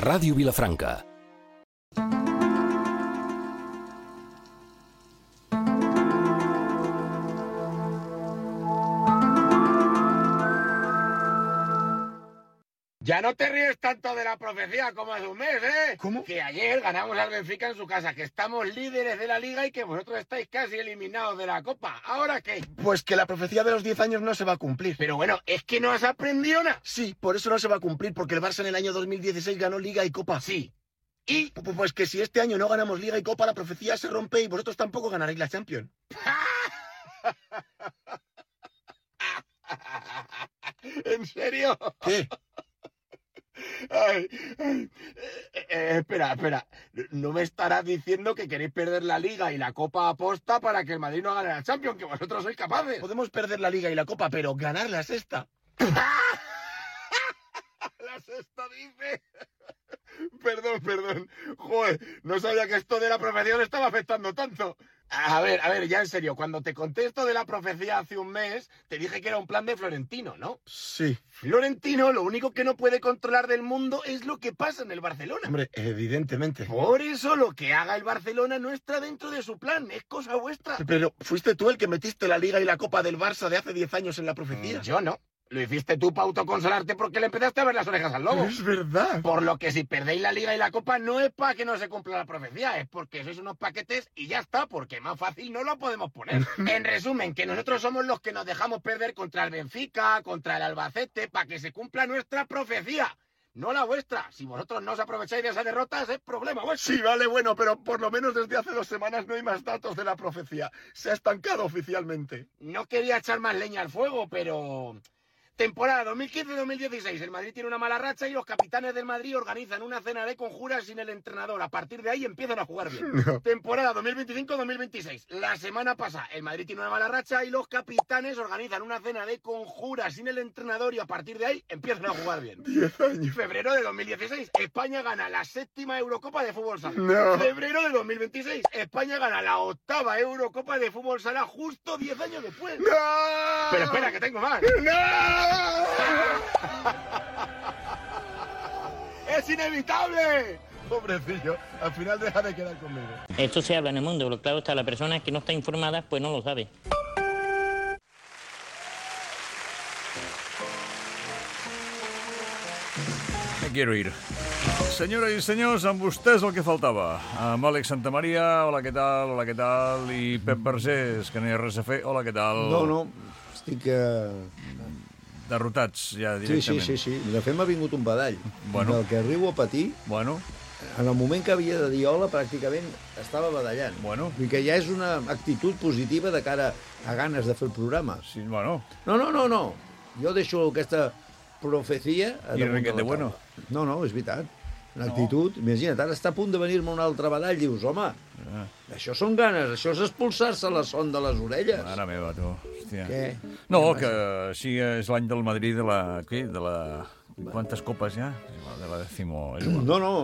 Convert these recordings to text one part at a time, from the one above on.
Ràdio Vilafranca. Ya no te ríes tanto de la profecía como hace un mes, ¿eh? ¿Cómo? Que ayer ganamos al Benfica en su casa, que estamos líderes de la Liga y que vosotros estáis casi eliminados de la Copa. ¿Ahora qué? Pues que la profecía de los 10 años no se va a cumplir. Pero bueno, es que no has aprendido nada. Sí, por eso no se va a cumplir, porque el Barça en el año 2016 ganó Liga y Copa. Sí. ¿Y? Pues que si este año no ganamos Liga y Copa, la profecía se rompe y vosotros tampoco ganaréis la Champions. ¿En serio? ¿Qué? Ay. Espera. ¿No me estarás diciendo que queréis perder la Liga y la Copa aposta para que el Madrid no gane la Champions, que vosotros sois capaces? Podemos perder la Liga y la Copa, pero ganar la sexta. La sexta dice... Perdón. Joder, no sabía que esto de la profecía me estaba afectando tanto. A ver, ya en serio, cuando te conté esto de la profecía hace un mes, te dije que era un plan de Florentino, ¿no? Sí. Florentino lo único que no puede controlar del mundo es lo que pasa en el Barcelona. Hombre, evidentemente. Por eso lo que haga el Barcelona no está dentro de su plan, es cosa vuestra. Pero fuiste tú el que metiste la Liga y la Copa del Barça de hace 10 años en la profecía. Yo no. Lo hiciste tú para autoconsolarte porque le empezaste a ver las orejas al lobo. Es verdad. Por lo que si perdéis la Liga y la Copa no es para que no se cumpla la profecía, es porque sois unos paquetes y ya está, porque más fácil no lo podemos poner. En resumen, que nosotros somos los que nos dejamos perder contra el Benfica, contra el Albacete, para que se cumpla nuestra profecía. No la vuestra. Si vosotros no os aprovecháis de esas derrotas, es problema vuestro. Sí, vale, bueno, pero por lo menos desde hace 2 semanas no hay más datos de la profecía. Se ha estancado oficialmente. No quería echar más leña al fuego, pero... Temporada 2015-2016. El Madrid tiene una mala racha y los capitanes del Madrid organizan una cena de conjuras sin el entrenador. A partir de ahí empiezan a jugar bien. No. Temporada 2025-2026. La semana pasada el Madrid tiene una mala racha y los capitanes organizan una cena de conjuras sin el entrenador y a partir de ahí empiezan a jugar bien. 10 años. Febrero de 2016. España gana la 7ª Eurocopa de Fútbol Sala. No. Febrero de 2026. España gana la 8ª Eurocopa de Fútbol Sala justo 10 años después. ¡No! Pero espera, que tengo más. ¡No! ¡Es inevitable! Pobrecillo, al final deja de quedar conmigo. Esto se habla en el mundo, pero claro está, la persona que no está informada pues no lo sabe. Me quiero ir. Senyores i senyors, amb vostès el que faltava. Amb Àlex Santamaria, hola, què tal? I Pep Vergés, que no hi ha res a fer, hola, què tal? No, estic... Derrotats, ja, directament. Sí. De fet, m'ha vingut un badall. Bueno. Del que arribo a patir, Bueno, en el moment que havia de dir hola, pràcticament estava badallant. Bueno. I que ja és una actitud positiva de cara a ganes de fer el programa. sí, bueno. No. Jo deixo aquesta profecia... I Enriquete Bueno. No, és veritat. Una actitud... Imagina't, ara està a punt de venir-me un altre badall, dius, home, això són ganes, això és expulsar-se la son de les orelles. Mare meva, tu. Hòstia. Què? No, que així és l'any del Madrid de la... Què? De la... Quantes copes ja? De la décimo... No,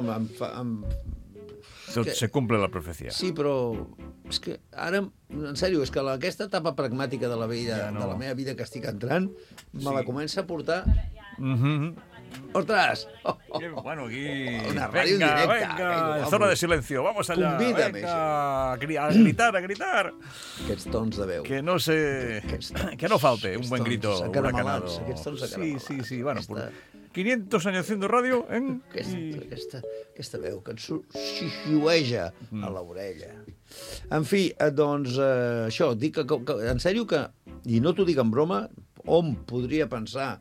Tot se cumple la profecia. Sí, però és que ara, en sèrio, és que aquesta etapa pragmàtica de la vida, Ja no. de la meva vida que estic entrant, me la comença a portar... Ostres! Bueno, aquí... Una ràdio en directe. Venga, zona de silencio, vamos allá. Convídame, Venga, a gritar. Aquests tons de veu. Que no se... Que no falte un buen grito huracanado. Aquests tons acaramelats. Sí. Bueno, 500 años haciendo radio, Aquesta veu que et xiueja a l'orella. En fi, doncs, això, dic que, en sèrio que, i no t'ho dic en broma, hom podria pensar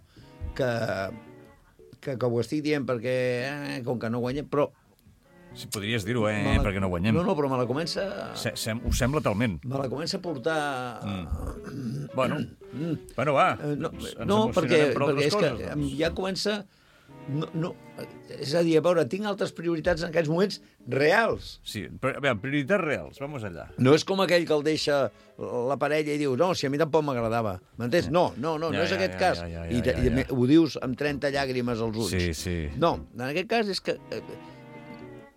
que ho estic dient perquè, com que no guanyem, però... Si podries dir-ho, perquè no guanyem. No, però me la comença... Ho sembla talment. Me la comença a portar... Bueno, va. No, perquè és que ja comença... No, és a dir, a veure, tinc altres prioritats en aquests moments reals. Sí, però, a veure, prioritats reals, vamos allà. No és com aquell que el deixa la parella i diu, no, si a mi tampoc m'agradava. M'entens? No és aquest cas. I ho dius amb 30 llàgrimes als ulls. Sí. No, en aquest cas és que...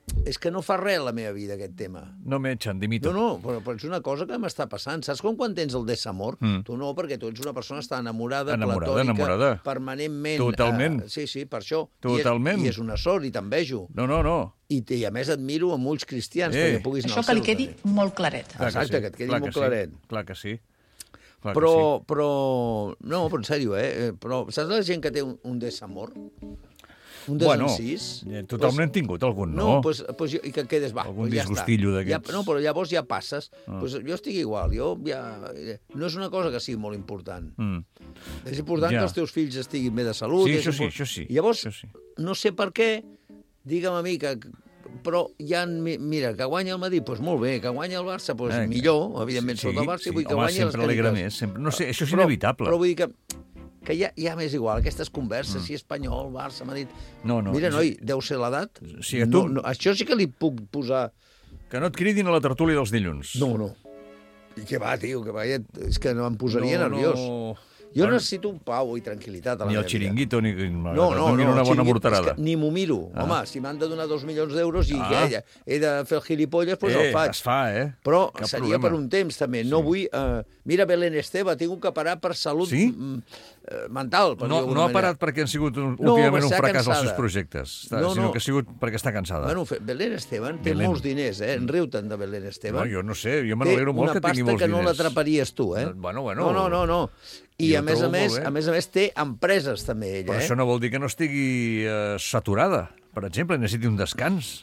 és que no fa res la meva vida, aquest tema. No me echan, dimito. No, però és una cosa que m'està passant. Saps com quan tens el desamor? Tu no, perquè tu ets una persona que està enamorada, platònica, permanentment. Totalment. Sí, per això. Totalment. I és una sort, i t'envejo. No. I a més admiro amb ulls cristians, perquè puguis anar això que li quedi molt claret. Exacte, que et quedi molt claret. Clar que sí. Però, no, però en sèrio, però saps la gent que té un desamor? Un desencís? Totalment tingut algun, no? No, i que quedes, algun disgustillo d'aquests. No, però llavors ja passes. Jo estic igual, no és una cosa que sigui molt important. És important que els teus fills estiguin bé de salut. Sí, això sí. I llavors, no sé per què, digue'm a mi que... Però mira, que guanya el Madrid, doncs molt bé, que guanya el Barça, doncs millor, evidentment, sota el Barça, i vull que guanyi les sempre alegra més, no sé, això és inevitable. Però vull dir que ja m'és igual, aquestes converses, si Espanyol, Barça, Madrid... No. Mira, noi, deu ser l'edat. Sí, a tu... Això sí que li puc posar... Que no et cridin a la tertúlia dels dilluns. No. I què va, tio, és que no em posaria nerviós. Jo necessito un pau i tranquil·litat a la meva vida. Ni el xiringuito, ni no, una bona morterada. Ni m'ho miro. Home, si m'han de donar 2 milions d'euros i he de fer el gilipolles, doncs el faig. Es fa, Però seria per un temps, també. No vull... Mira, Belén Esteve, ha tingut que parar per salut mental. No ha parat perquè han sigut últimament un fracàs els seus projectes, sinó que ha sigut perquè està cansada. Bueno, Belén Esteve té molts diners, Riu-te'n de Belén Esteve. No, jo no sé, jo me n'alegro molt que tingui molts diners. Té una pasta que no l'atraparies tu, Bueno. No. I a més a més té empreses també ella. Però això no vol dir que no estigui saturada. Per exemple, necessiti un descans.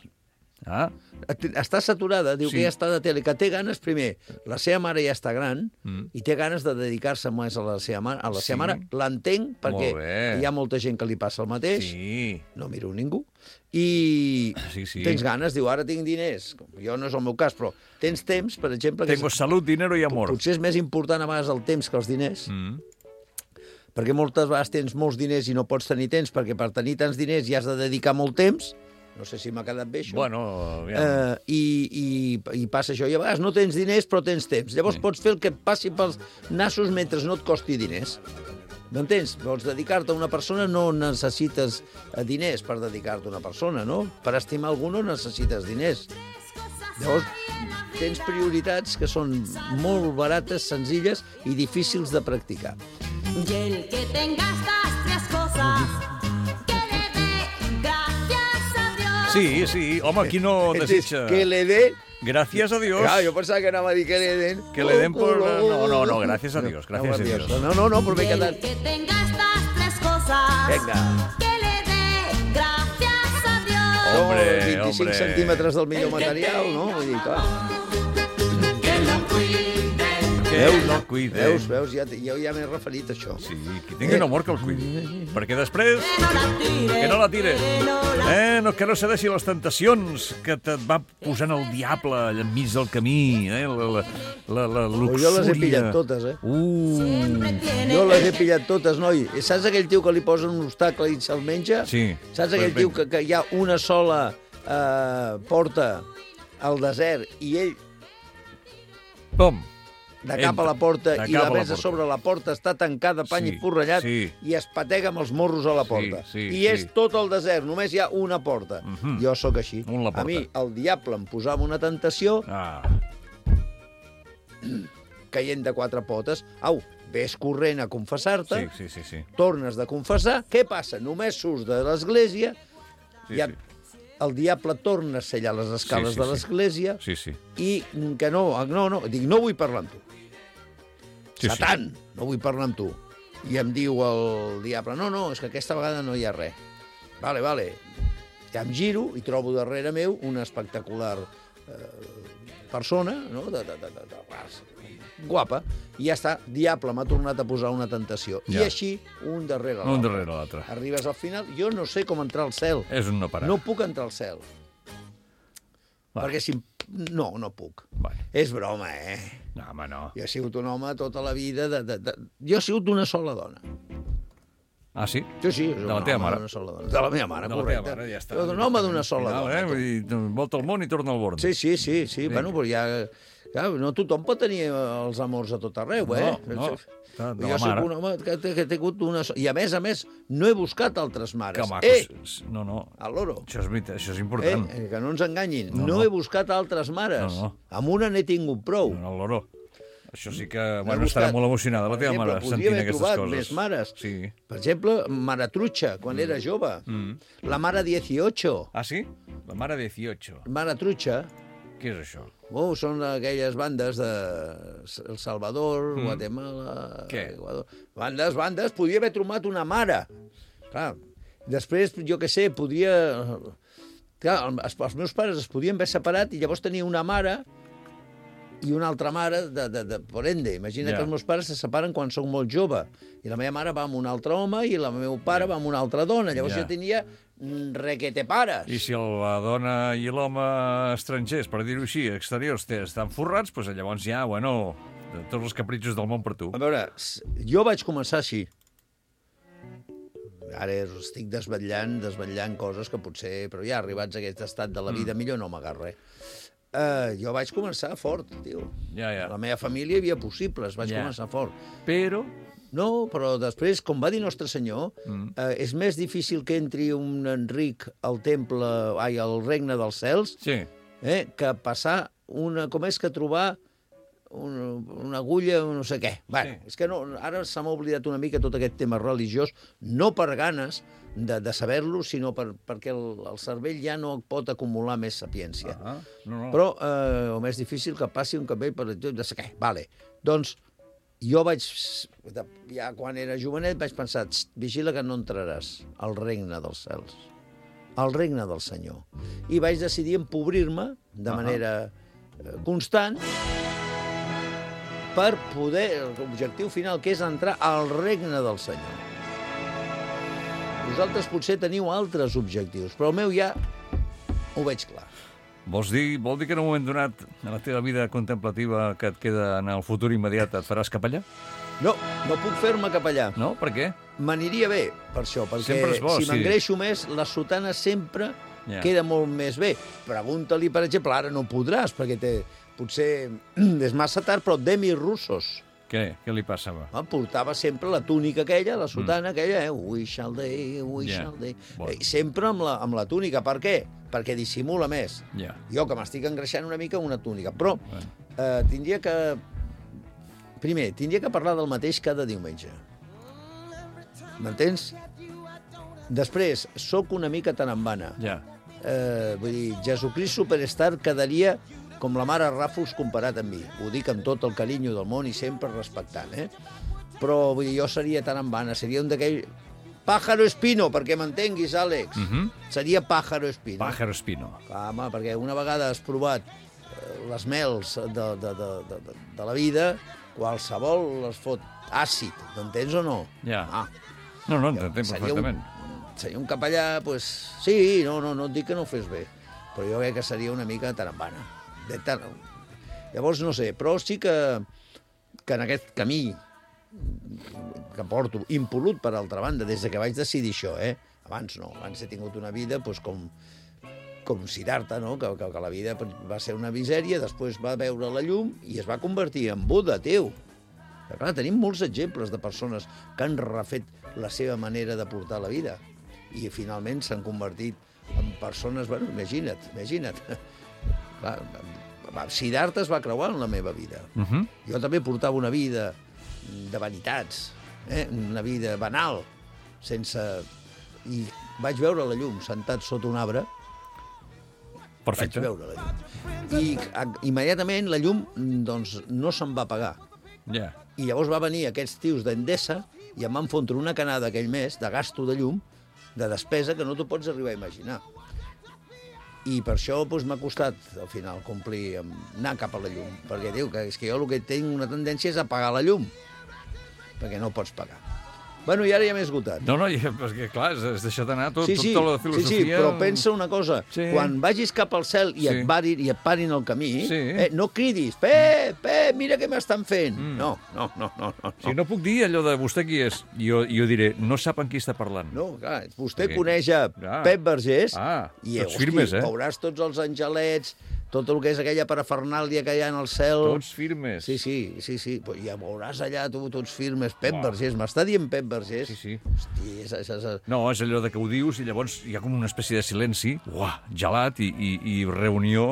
Està saturada, diu que ja està de tele, que té ganes, primer, la seva mare ja està gran i té ganes de dedicar-se més a la seva mare. L'entenc, perquè hi ha molta gent que li passa el mateix. No miro ningú. I tens ganes, diu, ara tinc diners. Jo no és el meu cas, però tens temps, per exemple... Tengo salut, dinero i amor. Potser és més important a vegades el temps que els diners, perquè moltes vegades tens molts diners i no pots tenir temps, perquè per tenir tants diners ja has de dedicar molt temps. No sé si m'ha quedat bé, això. Bueno, I passa això. I a vegades no tens diners, però tens temps. Llavors pots fer el que et passi pels nassos mentre no et costi diners. M'entens? Vols dedicar-te a una persona, no necessites diners per dedicar-te a una persona, no? Per estimar algú no necessites diners. Llavors, tens prioritats que són molt barates, senzilles i difícils de practicar. Y el que tenga estas 3 cosas, que le dé gracias a Dios. Sí, home, qui no desitja... Que le dé... Gracias a Dios. Jo pensava que anava a dir que le den... Que le den por... No, gracias a Dios, gracias a Dios. No, però m'he quedat... Que tenga estas 3 cosas, que le dé gracias a Dios. Hombre, 25 centímetres del millor material, no? Vull dir, clar. Veus, jo ja m'he referit a això. Sí, qui tingui un amor que el cuidi. Perquè després... Que no la tire. Que no cedeixi les tentacions que et va posant el diable enmig del camí. La luxúria. Jo les he pillat totes, Jo les he pillat totes, noi. Saps aquell tio que li posen un obstacle i se'l menja? Sí. Saps aquell tio que hi ha una sola porta al desert i ell... Pom! De cap a la porta i la mesa sobre la porta està tancada, pany i forrellat, i es patega amb els morros a la porta. I és tot el desert, només hi ha una porta. Jo sóc així. A mi el diable em posava una tentació caient de 4 potes. Au, ves corrent a confessar-te, tornes de confessar, què passa? Només surts de l'església, el diable torna a sellar les escales de l'església i que no, dic, no vull parlar amb tu. Satan, no vull parlar amb tu. I em diu el diable, no, és que aquesta vegada no hi ha res. Vale. Ja em giro i trobo darrere meu una espectacular persona, no? Guapa, i ja està, diable, m'ha tornat a posar una tentació. I així, un darrere l'altre. Arribes al final, jo no sé com entrar al cel. És un no parar. No puc entrar al cel. Perquè si... No puc. És broma, No, home, no. Jo he sigut un home tota la vida Jo he sigut d'una sola dona. Ah, sí? Sí, de la teva mare. De la meva mare, correcte. Ja està. Però d'un home d'una sola dona. Vull dir, volta el món i torna al born. Sí. Bueno, però ja... Clar, no tothom pot tenir els amors a tot arreu, eh? No. De Jo la soc mare. un home que he tingut una... I a més, no he buscat altres mares. Que maco. No. Al loro. Això és veritat, això és important. Que no ens enganyin. No. No he buscat altres mares. No. Amb una n'he tingut prou. No, l'oro. Això sí que... He Bueno, buscat. estarà molt emocionada la Per teva exemple, mare podria sentint haver aquestes trobat coses. més mares. Sí. Per exemple, Mare Trucha, quan era jove. La Mare 18. Ah, sí? La mare 18. Mare Trucha. Què és això? Són aquelles bandes de El Salvador, Guatemala... Què? Ecuador. Bandes. Podia haver trobat una mare. Clar. Després, jo què sé, podria... Clar, els meus pares es podien haver separat i llavors tenia una mare i una altra mare por ende. Imagina que els meus pares se separen quan soc molt jove. I la meva mare va amb un altre home i el meu pare va amb una altra dona. Llavors jo tenia requete pares. I si la dona i l'home estrangers, per dir-ho així, exteriors, estan forrats, doncs llavors ja, bueno, tots els capritxos del món per tu. A veure, jo vaig començar així. Ara estic desvetllant coses que potser... Però ja arribats a aquest estat de la vida, millor no m'agarro, jo vaig començar fort, tio. Ja. La meva família hi havia possibles, vaig començar fort. Però... No, però després, com va dir Nostre Senyor, és més difícil que entri un Enric al al regne dels cels, que passar trobar una agulla, no sé què. Bueno, és que no, ara se m'ha oblidat una mica tot aquest tema religiós, no per ganes de saber-lo, sinó perquè el cervell ja no pot acumular més sapiència. Però o més difícil que passi un cabell per de sé què. Vale. Doncs jo ja quan era jovenet, vaig pensar, vigila que no entraràs al regne dels cels, al regne del Senyor. I vaig decidir empobrir-me de manera constant per poder, l'objectiu final, que és entrar al regne del Senyor. Vosaltres potser teniu altres objectius, però el meu ja ho veig clar. Vol dir que en un moment donat, a la teva vida contemplativa que et queda en el futur immediat, et faràs capellà? No puc fer-me capellà. No? Per què? M'aniria bé, per això, perquè si m'engreixo més, la sotana sempre queda molt més bé. Pregunta-li, per exemple, ara no podràs, perquè potser és massa tard, però Demis Roussos. Què li passava? Portava sempre la túnica aquella, la sotana aquella, we shall day. Sempre amb la túnica. Per què? Perquè dissimula més. Jo, que m'estic engreixant una mica, una túnica. Però tindria que parlar del mateix cada diumenge. M'entens? Després, sóc una mica tarambana. Vull dir, Jesucrist Superstar quedaria com la mare Ràfols comparat amb mi. Ho dic amb tot el carinyo del món i sempre respectant, Però, vull dir, jo seria tarambana, seria un d'aquell... Pájaro Espino, perquè m'entenguis, Àlex. Seria Pájaro Espino. Pájaro Espino. Home, perquè una vegada has provat les mels de la vida, qualsevol les fot àcid, t'entens o no? No, entenc perfectament. Seria un capellà, doncs... Sí, no et dic que no ho fes bé, però jo crec que seria una mica tarambana. Llavors, no sé, però sí que en aquest camí que porto, impolut per altra banda, des que vaig decidir això, abans no, abans he tingut una vida com Siddhartha, no? Que la vida va ser una misèria, després va veure la llum i es va convertir en Buda, teu. Però, clar, tenim molts exemples de persones que han refet la seva manera de portar la vida i finalment s'han convertit en persones, bueno, imagina't. Clar, Siddhartha es va creuar en la meva vida. Jo també portava una vida de vanitats, una vida banal, sense... I vaig veure la llum, sentat sota un arbre. Perfecte. Vaig veure la llum. I immediatament la llum, doncs, no se'n va apagar. I llavors va venir aquests tios d'Endesa i em van fotre una canada aquell mes de gasto de llum, de despesa, que no t'ho pots arribar a imaginar. I per això m'ha costat, al final, anar cap a la llum. Perquè diu que és que jo el que tinc una tendència és apagar la llum. Perquè no pots pagar. Bueno, i ara ja m'he esgotat. No, perquè clar, has deixat anar tota la filosofia... Sí, però pensa una cosa. Quan vagis cap al cel i et parin el camí, no cridis, Pep, mira què m'estan fent. No. Si no puc dir allò de vostè qui és, jo diré, no sap amb qui està parlant. No, clar, vostè coneix a Pep Vergés i, tots firmes, veuràs tots els angelets, tot el que és aquella parafernàlia que hi ha en el cel... Tots firmes. Sí. Però ja veuràs allà, tu, tots firmes. Pep Vergés, m'està dient Pep Vergés? Sí. Hosti, No, és allò de que ho dius i llavors hi ha com una espècie de silenci, gelat, i reunió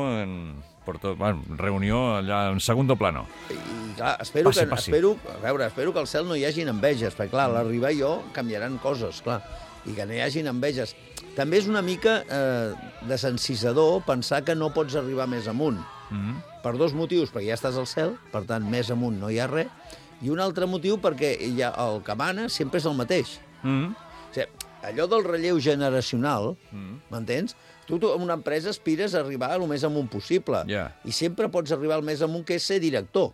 reunió allà en segundo plano. I clar, espero que al cel no hi hagin enveges, perquè clar, a l'arribar jo canviaran coses, clar, i que no hi hagin enveges. També és una mica desencisador pensar que no pots arribar més amunt. Per dos motius, perquè ja estàs al cel, per tant, més amunt no hi ha res, i un altre motiu perquè el que mana sempre és el mateix. O sigui, allò del relleu generacional, m'entens? Tu en una empresa aspires a arribar al més amunt possible. I sempre pots arribar al més amunt, que és ser director.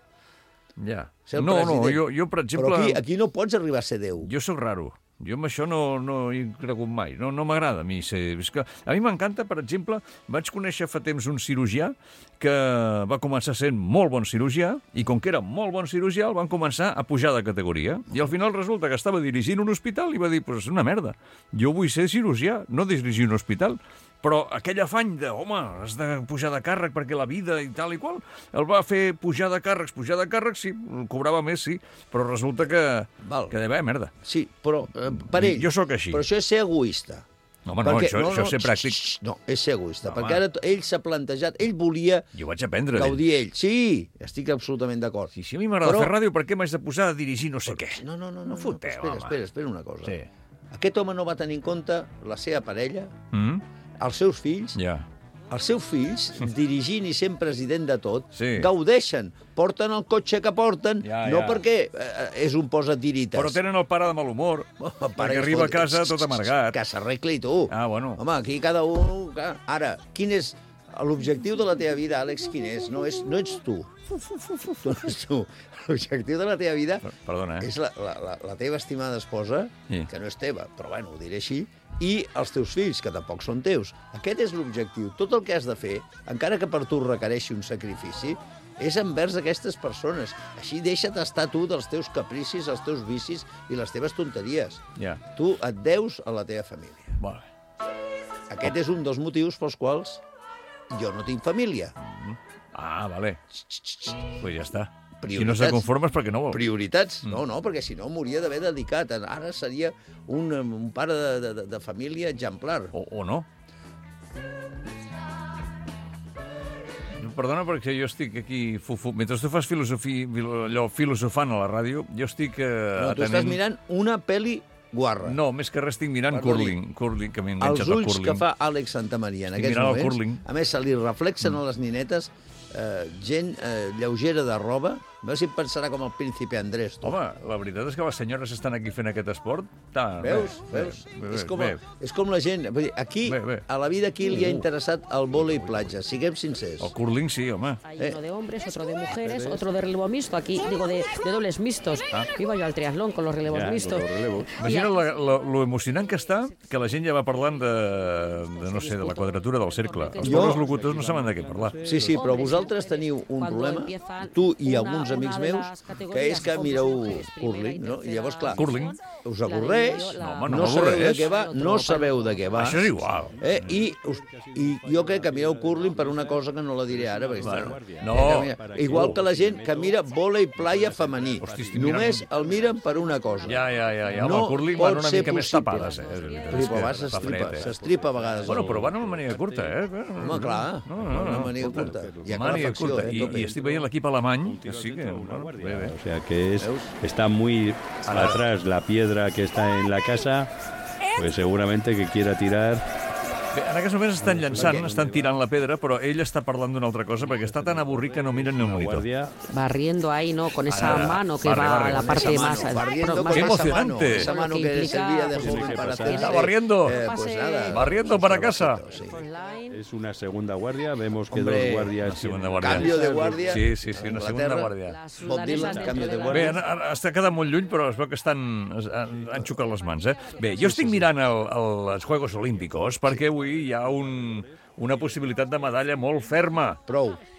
Ser el president. Jo, per exemple... Però aquí no pots arribar a ser Déu. Jo sóc raro. Jo amb això no hi he cregut mai. No m'agrada a mi ser... És que a mi m'encanta, per exemple, vaig conèixer fa temps un cirurgià que va començar sent molt bon cirurgià i com que era molt bon cirurgià el van començar a pujar de categoria. I al final resulta que estava dirigint un hospital i va dir, pues és una merda. Jo vull ser cirurgià, no dirigir un hospital. Però aquell afany de, home, has de pujar de càrrec perquè la vida i tal i qual, el va fer pujar de càrrecs, sí, cobrava més, sí, però resulta que de merda. Sí, però per ell... Jo sóc així. Però això és ser egoista. No, home, perquè, això és ser pràctic. No, és ser egoista, perquè ara ell s'ha plantejat, ell volia jo vaig aprendre gaudir ell. Sí, estic absolutament d'acord. Sí, a mi m'agrada fer ràdio, per què m'haig de posar a dirigir no sé què? No, foteu, espera una cosa. Sí. Aquest home no va tenir en compte la seva parella, els seus fills, els seus fills, dirigint i sent president de tot, gaudeixen, porten el cotxe que porten, no perquè és un posa-tirites. Però tenen el pare de mal humor, perquè arriba a casa tot amargat. Que s'arregli tu. Bueno. Home, aquí cada un... Ara, quin és l'objectiu de la teva vida, Àlex, quin és? No ets tu. No ets tu. L'objectiu de la teva vida és la teva estimada esposa, que no és teva, però bueno, ho diré així, i els teus fills, que tampoc són teus. Aquest és l'objectiu. Tot el que has de fer, encara que per tu requereixi un sacrifici, és envers aquestes persones. Així deixa't estar tu dels teus capricis, els teus vicis i les teves tonteries. Tu et deus a la teva família. Aquest és un dels motius pels quals jo no tinc família. Vale. Pues ja està. Si no se conforma és perquè no vol. Prioritats? No, perquè si no m'hauria d'haver dedicat. Ara seria un pare de família exemplar. O no. Perdona, perquè jo estic aquí... Mentre tu fas filosofant a la ràdio, jo estic... No, tu estàs mirant una pel·li guarra. No, més que res estic mirant curling, que m'he enganxat al curling. Els ulls que fa Àlex Santamaria en aquests moments, a més, se li reflexen a les ninetes gent lleugera de roba. A veure si pensarà com el príncipe Andrés. Home, la veritat és que les senyores estan aquí fent aquest esport. Veus? És com la gent... Aquí, a la vida, aquí li ha interessat el vòlei platja. Siguem sincers. El curling, sí, home. Hay uno de hombres, otro de mujeres, otro de relevo mixto. Aquí, digo, de dobles mixtos. Iba yo al triatlón con los relevos mixtos. Imagina lo emocionant que està que la gent ja va parlant de no sé, de la quadratura del cercle. Els pobres locutors no saben de què parlar. Sí, però vosaltres teniu un problema, tu i alguns amics meus, que és que mireu curling, no? I llavors, clar, us avorreix, no sabeu de què va. Això és igual. I jo crec que mireu curling per una cosa que no la diré ara. Igual que la gent que mira vòlei playa femení. Només el miren per una cosa. Ja. El curling van una mica més tapades, s'estripa a vegades. Bueno, però van amb màniga curta, Home, clar, una màniga curta. I estic veient l'equip alemany, que sí que... O sea que está muy atrás la piedra que está en la casa, pues seguramente que quiera tirar. Bé, en aquests moments estan llançant, estan tirant la pedra, però ell està parlant d'una altra cosa perquè està tan avorrit que no mira ni el monitor. Barriendo ahí, ¿no? Con esa mano que va a la parte más... ¡Qué emocionante! Esa mano que le servía de joven para hacer... Está barriendo. Pues nada. Barriendo para casa. Es una segunda guardia, vemos que dos guardias... Cambio de guardia. Sí, una segunda guàrdia. Bob Dylan, canvi de guàrdia. Bé, està quedant molt lluny, però es veu que han xocat les mans, Bé, jo estic mirant els Juegos Olímpicos perquè avui hi ha una possibilitat de medalla molt ferma. Prou.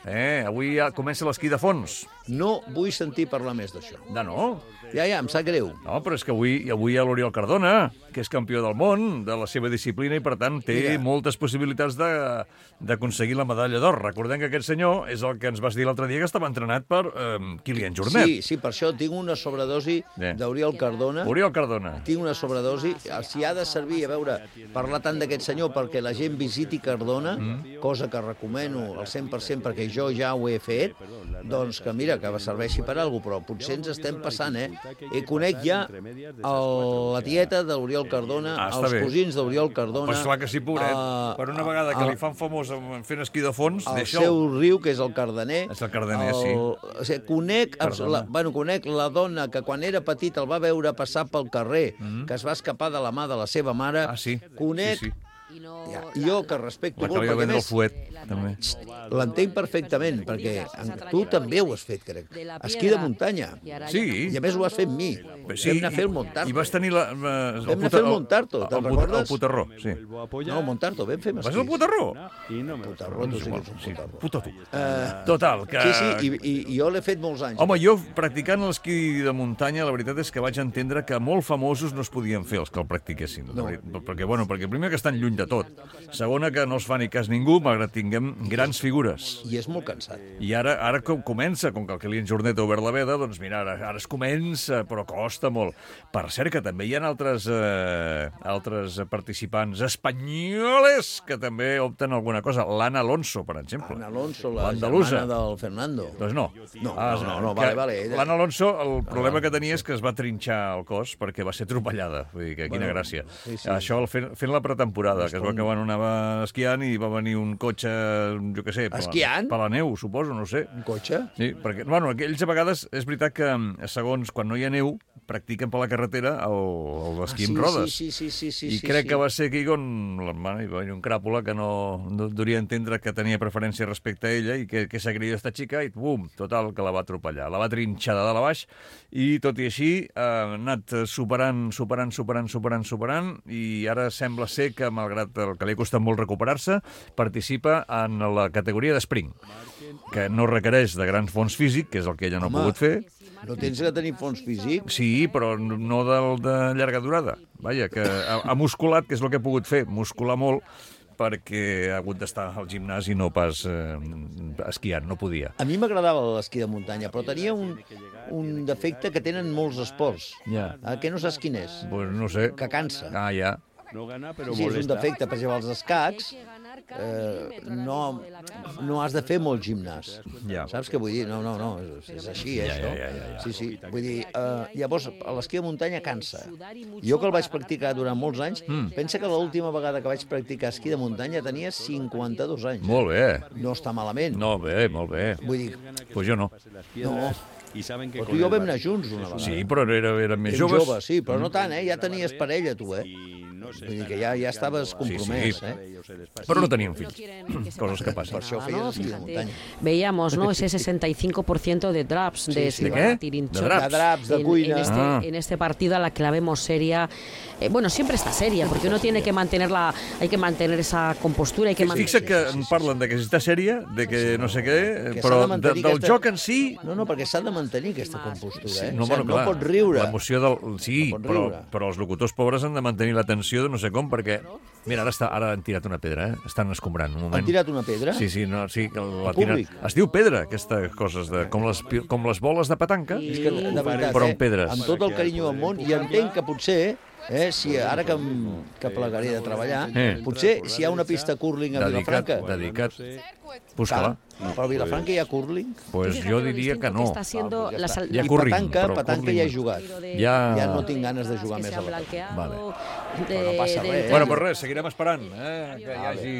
Avui ja comença l'esquí de fons. No vull sentir parlar més d'això. No? Ja, em sap greu. No, però és que avui hi ha l'Oriol Cardona, que és campió del món de la seva disciplina i, per tant, té moltes possibilitats d'aconseguir la medalla d'or. Recordem que aquest senyor és el que ens vas dir l'altre dia que estava entrenat per Kilian Jornet. Sí, per això tinc una sobredosi d'Oriol Cardona. Oriol Cardona. Tinc una sobredosi. Si ha de servir, a veure, parlar tant d'aquest senyor perquè la gent visiti Cardona, cosa que recomano al 100% perquè jo ja ho he fet, doncs que mira, que serveixi per alguna cosa, però potser ens estem passant, Conec ja la tieta de l'Oriol Cardona, els cosins d'Oriol Cardona. Pues clar que sí, pobret. Per una vegada que li fan famós fent esquí de fons, deixa'l. El seu riu, que és el Cardener. És el Cardener, sí. O sigui, conec la dona que quan era petit el va veure passar pel carrer, que es va escapar de la mà de la seva mare. Sí. Conec... Jo, que respecto molt, perquè a vendre el fuet, també. L'entenc perfectament, perquè tu també ho has fet, crec. Esquí de muntanya. Sí. I a més ho has fet amb mi. Vam anar a fer el Montarto. I vas tenir Vam anar a fer el Montarto, te'n recordes? El Putarró, sí. No, el Montarto, vam fer amb esquís. Vas al Putarró? Putarró, tu sí que ets un putarró. Puta tu. Total, que... Sí, i jo l'he fet molts anys. Home, jo, practicant l'esquí de muntanya, la veritat és que vaig entendre que molt famosos no es podien fer els que el practiquessin. Perquè primer que estan lluny de tot. Segona, que no es fa ni cas ningú, malgrat tinguem grans figures. I és molt cansat. I ara comença, com que el Kilian Jornet ha obert la veda, doncs mira, ara es comença, però costa molt. Per cert, que també hi ha altres participants espanyoles que també opten alguna cosa. L'Anna Alonso, per exemple. L'Anna Alonso, la germana del Fernando. Doncs no. No, vale. L'Anna Alonso, el problema que tenia és que es va trinxar el cos perquè va ser atropellada. Vull dir que quina gràcia. Això fent la pretemporada, que es va acabar en anava esquiant i va venir un cotxe, jo què sé... Esquiant? Per la neu, suposo, no sé. Un cotxe? Sí, perquè, ells a vegades, és veritat que, segons quan no hi ha neu, practiquen per la carretera l'esquí amb rodes. Sí. I crec que va ser aquí on l'hermana hi va venir un cràpula que no duria entendre que tenia preferència respecte a ella i que s'agreia esta xica i, bum, total, que la va atropellar. La va trinxar de dalt a baix i, tot i així, ha anat superant i ara sembla ser que, malgrat el que li ha costat molt recuperar-se, participa en la categoria d'Spring, que no requereix de grans fons físic, que és el que ella no ha pogut fer. No tens que tenir fons físic? Sí, però no del de llarga durada. Vaja, que ha musculat, que és el que ha pogut fer, muscular molt, perquè ha hagut d'estar al gimnàs i no pas esquiant, no podia. A mi m'agradava l'esquí de muntanya, però tenia un defecte que tenen molts esports. Que no saps quin és? Pues no sé. Que cansa. Ja. No gana, però molesta. Sí, és un defecte. Per exemple, els escacs no has de fer molt gimnàs. Saps què vull dir? No, és així, això. Sí. Vull dir, llavors, l'esquí de muntanya cansa. Jo que el vaig practicar durant molts anys, pensa que l'última vegada que vaig practicar esquí de muntanya tenia 52 anys. Molt bé. No està malament. No, bé, molt bé. Vull dir... Pues jo no. No. Però tu i jo vam anar junts una vegada. Sí, però érem més joves. Sí, però no tant, ja tenies parella, tu, Vull dir que ja estaves compromès, Però no teníem fills. Coses que passen. Per això feies esquí de muntanya. Veíamos, ¿no? Ese 65% de draps de Tirinchón. De draps, de cuina. En este partido a la que la vemos seria. Bueno, siempre está seria, porque uno tiene que mantenerla, hay que mantener esa compostura. Fixa que parlen de que està sèria, de que no sé què, però del joc en si... No, perquè s'ha de mantenir aquesta compostura, No pot riure. L'emoció del... Sí, però els locutors pobres han de mantenir l'atenció de no sé com, perquè... Mira, ara han tirat una pedra, Estan escombrant, un moment. Han tirat una pedra? Sí, que la tiren... Es diu pedra, aquestes coses, com les boles de petanca, però amb pedres. Amb tot el carinyo del món, i entenc que potser... si ara que plegaré de treballar, potser si hi ha una pista curling a Vilafranca... Dedicat. Busca-la. Però a Vilafranca hi ha curling? Pues jo diria que no. Hi ha curling, petanca ja he jugat. Ja no tinc ganes de jugar més a la petanca. Vale. Però no passa res. Bueno, però res, seguirem esperant que hi hagi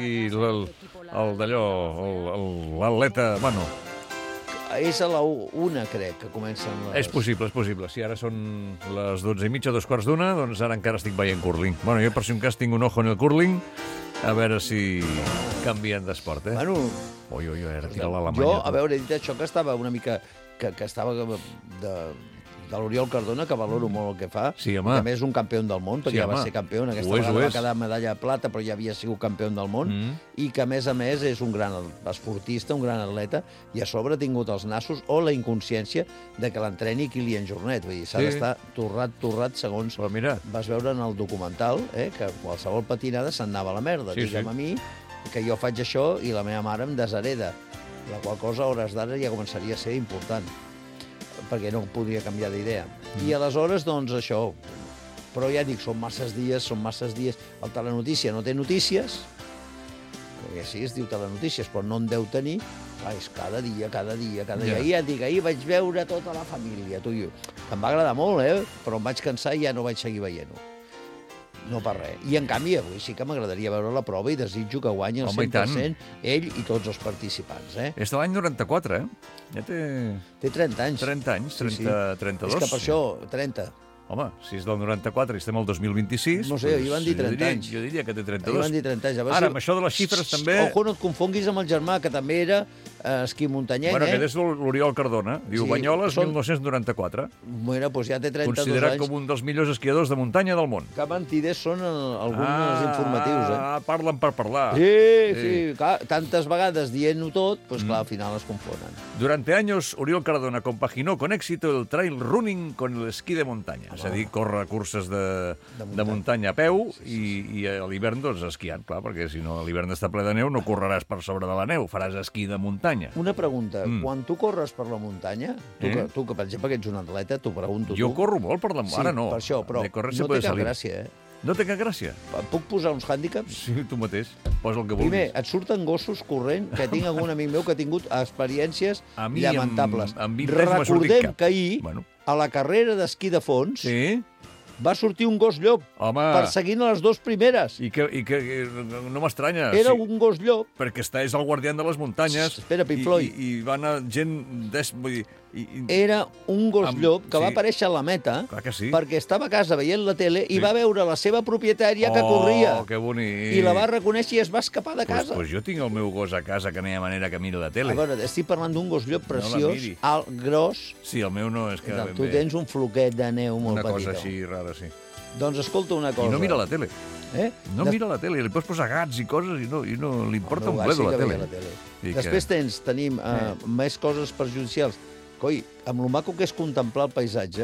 l'atleta... Bueno... És a la 1, crec, que comencen les... És possible. Si ara són les 12:30, 2:15, doncs ara encara estic veient curling. Bueno, jo per si un cas tinc un ojo en el curling, a veure si canvien d'esport, Bueno... Oi, ara tira l'Alemanya. Jo, a veure, he dit això que estava una mica... que estava de l'Oriol Cardona, que valoro molt el que fa. Sí, home. Que a més és un campió del món, perquè Sí, ja va home. ser campió. Aquesta Ho és, vegada ho va és. quedar medalla de plata, però ja havia sigut campió del món. I que, a més, és un gran esportista, un gran atleta, i a sobre ha tingut els nassos o la inconsciència de que l'entreni Kilian Jornet. Vull dir, s'ha Sí. d'estar torrat, segons Però mira, vas veure en el documental, que qualsevol patinada se'n anava a la merda. Sí, Digue'm sí. a mi que jo faig això i la meva mare em deshereda, la qual cosa a hores d'ara ja començaria a ser important, perquè no podria canviar d'idea. I aleshores, doncs, això. Però ja dic, són masses dies. El Telenotícia no té notícies, perquè sí, es diu Telenotícies, però no en deu tenir. És cada dia. Ja. I ja et dic, ahir vaig veure tota la família, tu i jo. Em va agradar molt, però em vaig cansar i ja no vaig seguir veient-ho. No per res. I, en canvi, avui sí que m'agradaria veure la prova i desitjo que guanyi el Home, i tant. 100% ell i tots els participants. és de l'any 94, Ja té Té 30 anys. 30 anys, Sí, sí. 32. És que per això, 30. Home, si és del 94 i estem al 2026... No sé, ahir van dir 30 anys. Jo diria que té 32. Ahir van dir 30 anys. A veure Ara, si- amb això de les xifres, també... Ojo, no et confonguis amb el germà, que també era esquí muntanyenc, Bueno, aquest és l'Oriol Cardona. Diu Sí, Banyoles, són- 1994. Bueno, doncs ja té 32 Considerat anys. com un dels millors esquiadors de muntanya del món. Que mentiders són alguns informatius, Parlen per parlar. Sí, clar, tantes vegades dient-ho tot, doncs clar, al final es confonen. Durante años, Oriol Cardona compaginó con éxito el trail running con el esquí de muntanya. És a dir, córrer curses de muntanya a peu i a l'hivern, doncs, esquiant, clar, perquè si no l'hivern està ple de neu no correràs per sobre de la neu, faràs esquí de muntanya. Una pregunta, quan tu corres per la muntanya, tu que per exemple que ets un atleta, t'ho pregunto Jo tu. corro molt per la... Sí, Ara no. per això, però De córrer se no puede té cap salir. gràcia, No té cap gràcia? Puc posar uns hàndicaps? Sí, tu mateix. Posa el que vulguis. Primer, et surten gossos corrent, que tinc algun amic meu que ha tingut experiències A mi, lamentables. amb 20 anys m'ha sortit Recordem cap. que ahir, Bueno. a la carrera d'esquí de fons, Sí? va sortir un gos llop Home. perseguint a les dues primeres. I que no m'estranya. Era sí. un gos llop. Perquè és el guardián de les muntanyes. Espera, Pink Floyd. I va anar gent... Vull dir, Era un gos llop que va sí. aparèixer a la meta Clar que sí. perquè estava a casa veient la tele i Sí. va veure la seva propietària que Oh, corria. que bonic. I la va reconèixer i es va escapar de casa. Pues jo tinc el meu gos a casa que no hi ha manera que miri la tele. A veure, estic parlant d'un gos llop la preciós, miri. alt, gros. Sí, el meu no, és que... Tu tens un floquet de neu molt una cosa petit. així rara, sí. Doncs escolta una cosa. I no mira la tele. No Des- mira la tele. Li pots posar gats i coses i no li importa El un meu gat bledo sí la que tele. veia la tele. I Després tenim més coses perjudicials. Coi, amb lo maco que és contemplar el paisatge,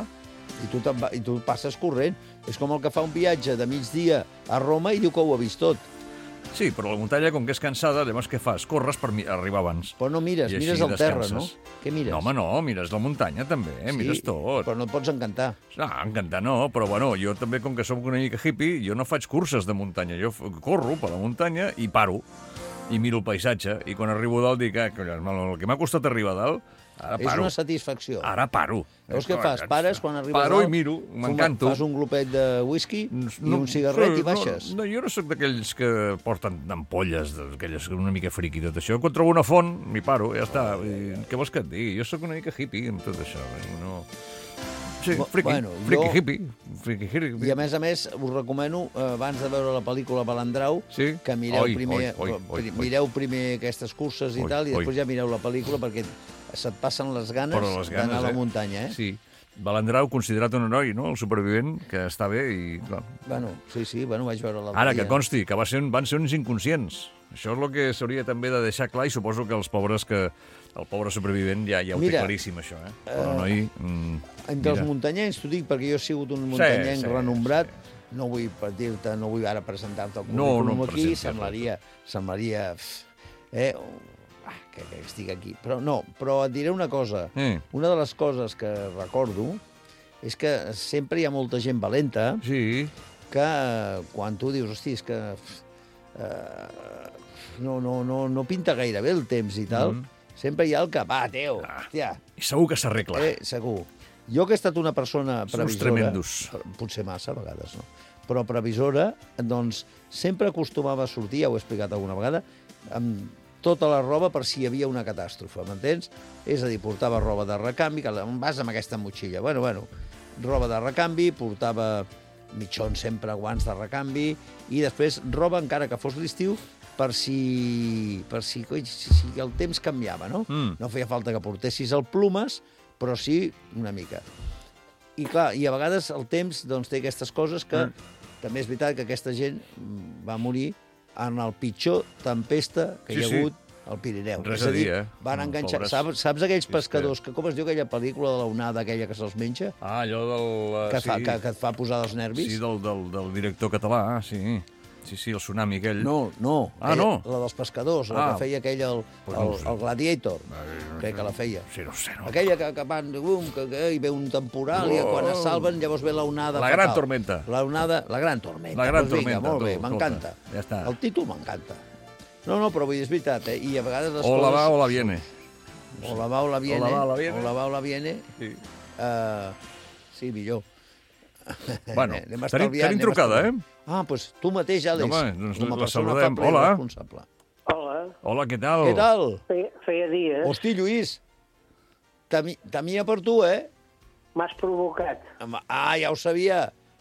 i tu passes corrent, és com el que fa un viatge de migdia a Roma i diu que ho ha vist tot. Sí, però la muntanya, com que és cansada, llavors què fas? Corres per arribar abans. Però no mires, I així mires el terra, no? descanses. Què mires? No, home, no, mires la muntanya també, mires tot. Però no et pots encantar. No, encantar no, però bueno, jo també, com que som una mica hippie, jo no faig curses de muntanya, jo corro per la muntanya i paro, i miro el paisatge, i quan arribo a dalt dic, collons, el que m'ha costat arribar a dalt, ara És paro. una satisfacció. Ara paro. Veus què fas? Pares quan arribes Paro dalt, i miro, m'encanto. Fas un glopet de whisky i un cigarret i baixes. No, jo no sóc d'aquells que porten ampolles, d'aquelles una mica friqui tot això. Quan trobo una font, m'hi paro, ja està. Què vols que et digui? Jo sóc una mica hippie amb tot això. No... Sí, friqui, friqui hippie. I a més, us recomano, abans de veure la pel·lícula Balandrau, que mireu primer aquestes curses i tal, i després ja mireu la pel·lícula perquè se't passen les ganes d'anar a la muntanya, Sí. Balandrau, considerat un heroi, no?, el supervivent, que està bé i... Clar. Bueno, sí, vaig veure l'altre Ara, dia. que consti, que van ser uns inconscients. Això és el que s'hauria també de deixar clar i suposo que els pobres el pobre supervivent ja ho té claríssim, això, Però el noi... Entre els muntanyencs, t'ho dic perquè jo he sigut un muntanyenc renombrat, no vull dir-te, no vull ara presentar-te el currículum aquí, semblaria que estic aquí. Però et diré una cosa. Una de les coses que recordo és que sempre hi ha molta gent valenta que quan tu dius, hosti, és que no pinta gaire bé el temps i tal, sempre hi ha el que, va, tio, hòstia. I segur que s'arregla. Segur. Jo que he estat una persona previsora... tremendos. Potser massa, a vegades, no? Però previsora, doncs, sempre acostumava a sortir, ja ho he explicat alguna vegada, amb tota la roba per si hi havia una catàstrofe, m'entens? És a dir, portava roba de recanvi, que vas amb aquesta motxilla. Bueno, roba de recanvi, portava mitjons sempre, guants de recanvi, i després roba, encara que fos l'estiu, per si el temps canviava, no? No feia falta que portessis el plumes, però sí una mica. I clar, i a vegades el temps doncs, té aquestes coses que també és veritat que aquesta gent va morir en el pitjor tempesta que hi ha hagut al Pirineu. Res a dir, Van enganxar... Pobres. Saps aquells pescadors que, com es diu aquella pel·lícula de l'onada aquella que se'ls menja? Ah, allò del... Que et fa posar els nervis? Sí, del director català, sí. Sí, el tsunami aquell. No. Ah, no? La dels pescadors, la que feia aquell, el Gladiator. Crec que la feia. Sí, no sé. No. Aquella que van... que hi ve un temporal i quan es salven llavors ve l'onada La gran tormenta. La gran tormenta. La gran Doncs vinga, tormenta. molt bé, m'encanta. Ja està. El títol m'encanta. No, però vull dir, és veritat, I a vegades les O la coses... va o la viene. O la va o la viene. O la va o la viene. O la va o la viene. Sí. Sí, millor. Bueno, tenim trucada, Ah, doncs tu mateix, Àlex, doncs com a la persona saludem. afable i Hola. responsable. Hola, què tal? Què tal? Feia dies. Hosti, Lluís, temia per tu, M'has provocat. Ah, ja ho sabia.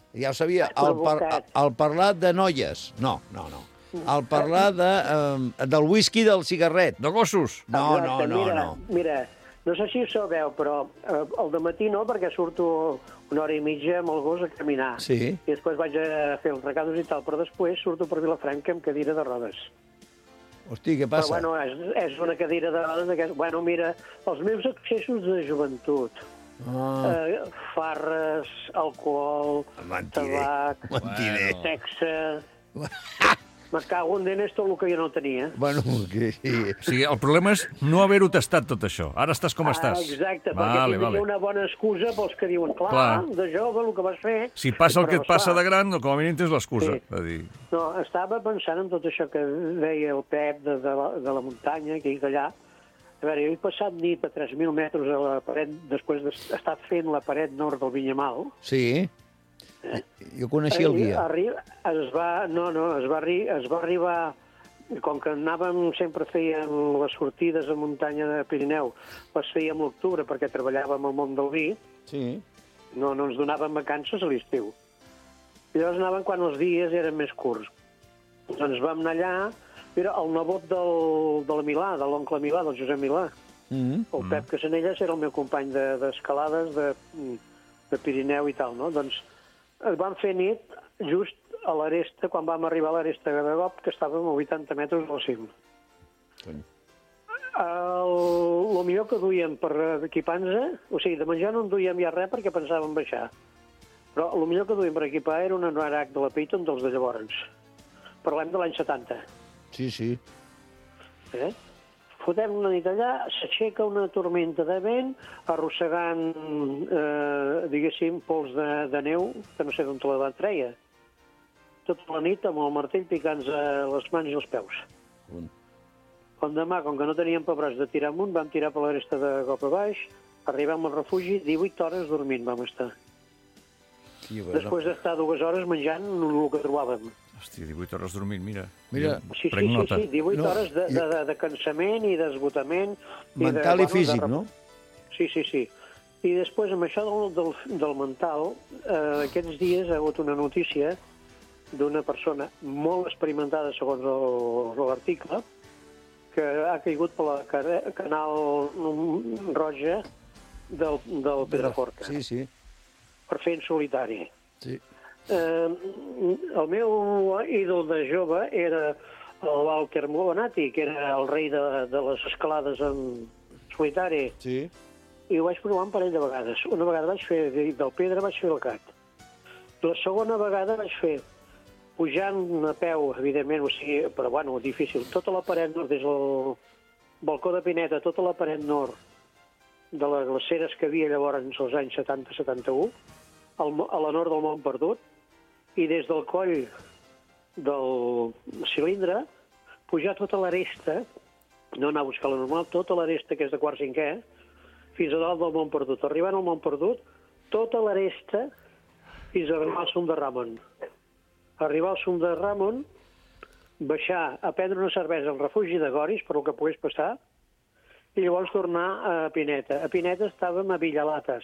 El parlar de noies. No. El parlar del whisky del cigarret. De gossos. No. Mira, no sé si ho sabeu, però al dematí no, perquè surto una hora i mitja amb el gos a caminar. Sí. I després vaig a fer els recados i tal, però després surto per Vilafranca amb cadira de rodes. Hosti, què passa? Però, bueno, és una cadira de rodes. Bueno, mira, els meus accessos de joventut. Farres, alcohol, tabac, sexe... Me cago en dent, és tot el que jo no tenia. Bueno, que sí. Sí, el problema és no haver-ho tastat tot això. Ara estàs com estàs. Exacte, perquè hi ha una bona excusa pels que diuen, clar, de jove, el que vas fer... Si passa el que et passa de gran, com a mínim tens l'excusa. Sí. No, estava pensant en tot això que deia el Pep de la muntanya, que és d'allà. A veure, jo he passat nit a 3.000 metres a la paret, després d'estar fent la paret nord del Vinyamal. Sí. Jo coneixia el guia. Es va arribar, com que sempre fèiem les sortides a muntanya de Pirineu, les fèiem a l'octubre perquè treballàvem al món del vi, no ens donaven vacances a l'estiu. I llavors anàvem quan els dies eren més curts. Doncs vam anar allà, era el nebot de la Milà, de l'oncle Milà, del Josep Milà. El Pep Casanelles era el meu company d'escalades de Pirineu i tal, no? Doncs es van fer nit just a l'aresta, quan vam arribar a l'aresta de Gop, que estàvem a 80 metres del cim. El millor que duíem per equipar-nos, o sigui, de menjar no en duíem ja res perquè pensàvem baixar. Però el millor que duíem per equipar era un anorac de la Peyton dels de llavors. Parlem de l'any 70. Sí. Fotem una nit allà, s'aixeca una tormenta de vent, arrossegant, diguéssim, pols de neu, que no sé d'on te la treia. Tota la nit amb el martell picant les mans i els peus. L'endemà, com que no teníem pebrats de tirar amunt, vam tirar per l'aresta de cop a baix, arribem al refugi, 18 hores dormint vam estar. Després d'estar 2 hores menjant el que trobàvem. Hòstia, 18 hores dormint, mira. Sí, 18 hores de cansament i d'esgotament. Mental i físic, no? Sí. I després, amb això del mental, aquests dies ha hagut una notícia d'una persona molt experimentada, segons l'article, que ha caigut per la canal Roja del Pedraforca. Sí. Per fer en solitari. Sí. El meu ídol de jove era el Walter Bonatti, que era el rei de les escalades en solitari. Sí. I ho vaig provar un parell de vegades. Una vegada vaig fer del Pedra, vaig fer el Cat. La segona vegada vaig fer pujant a peu, evidentment, però bueno, difícil. Tota la paret nord, des del balcó de Pineta, tota la paret nord de les glaceres que havia llavors als anys 70-71, a la nord del Mont Perdut, i des del coll del cilindre, pujar tota l'aresta, no anar a buscar la normal, tota l'aresta, que és de quart cinquè, fins a dalt del Mont Perdut. Arribant al Mont Perdut, tota l'aresta fins a arribar al Sum de Ramon. Arribar al Sum de Ramon, baixar a prendre una cervesa al refugi de Goris, per el que pogués passar, i llavors tornar a Pineta. A Pineta estàvem a Villalates,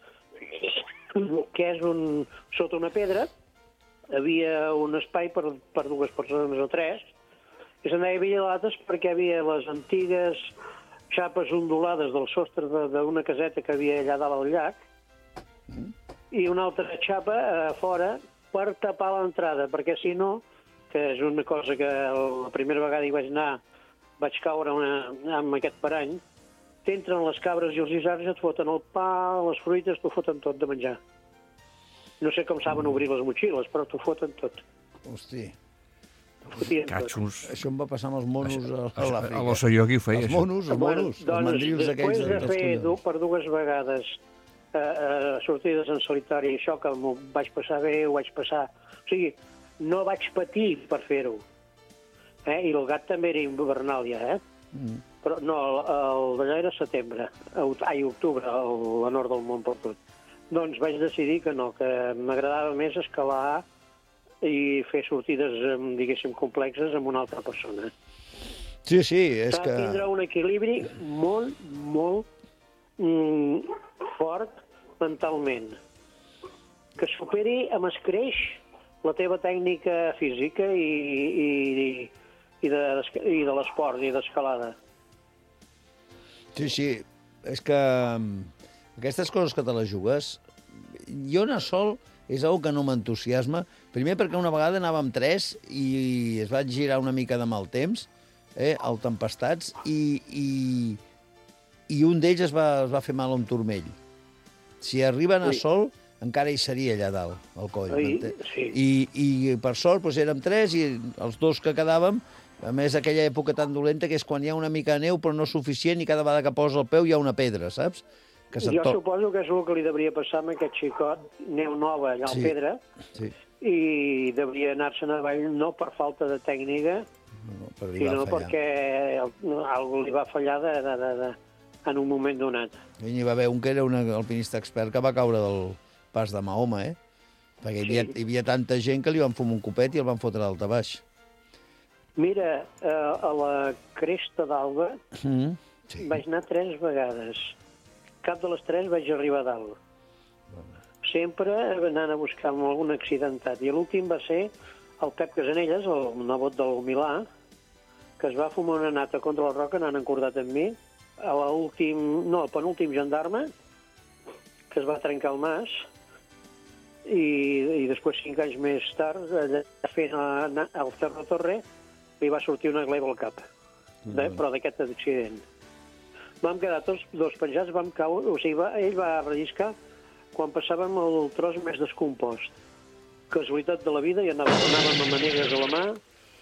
que és sota una pedra, havia un espai per 2 persones o 3, i se'n deia Villalates perquè havia les antigues xapes ondulades del sostre d'una caseta que havia allà dalt al llac, i una altra xapa a fora per tapar l'entrada, perquè si no, que és una cosa que la primera vegada hi vaig anar, vaig caure amb aquest parany, t'entren les cabres i els isards, et foten el pa, les fruites, t'ho foten tot de menjar. No sé com saben obrir les motxilles, però t'ho foten tot. Hosti. Catxos. Això em va passar amb els monos a l'Àfrica. A l'Osoyogi ho feia, Els això. monos, els mandrils aquells. Després de fer per 2 vegades sortides en solitari, això que m'ho vaig passar bé, ho vaig passar... O sigui, no vaig patir per fer-ho. I el gat també era invernal ja, Però no, d'allò era setembre, octubre, a nord del món per tot. Doncs vaig decidir que no, que m'agradava més escalar i fer sortides, diguéssim, complexes amb una altra persona. Sí, és que... S'ha de tindre un equilibri molt, molt fort mentalment. Que superi amb escreix la teva tècnica física i de l'esport i d'escalada. Sí, és que aquestes coses que te les jugues, jo anar sol és una que no m'entusiasma. Primer perquè una vegada anàvem 3 i es va girar una mica de mal temps, al Tempestats, i un d'ells es va fer mal a un turmell. Si arriba a anar sol, encara hi seria allà dalt, al coll. Sí. I per sort doncs, érem 3 i els 2 que quedàvem, a més aquella època tan dolenta que és quan hi ha una mica de neu però no suficient i cada vegada que posa el peu hi ha una pedra, saps? Jo suposo que és el que li devia passar amb aquest xicot, neu nova allà al Pedra, i devia anar-se'n avall no per falta de tècnica, sinó perquè algú li va fallar en un moment donat. Hi va haver un que era un alpinista expert que va caure del pas de Mahoma, perquè hi havia tanta gent que li van fumar un copet i el van fotre d'alta baix. Mira, a la Cresta d'Alba vaig anar 3 vegades. Cap de les 3 vaig arribar a dalt. Sempre anant a buscar amb algun accidentat. I l'últim va ser el Pep Casanelles, el nebot del Milà, que es va fumar una nata contra la roca anant encordat amb mi, el penúltim gendarme, que es va trencar el nas, i després 5 anys més tard, fent el Cerro Torre, li va sortir una gleba al cap, però d'aquest accident. Vam quedar tots 2 penjats, vam caure, o sigui, ell va relliscar quan passàvem el tros més descompost. Casualitat de la vida, i anàvem amb manegues a la mà,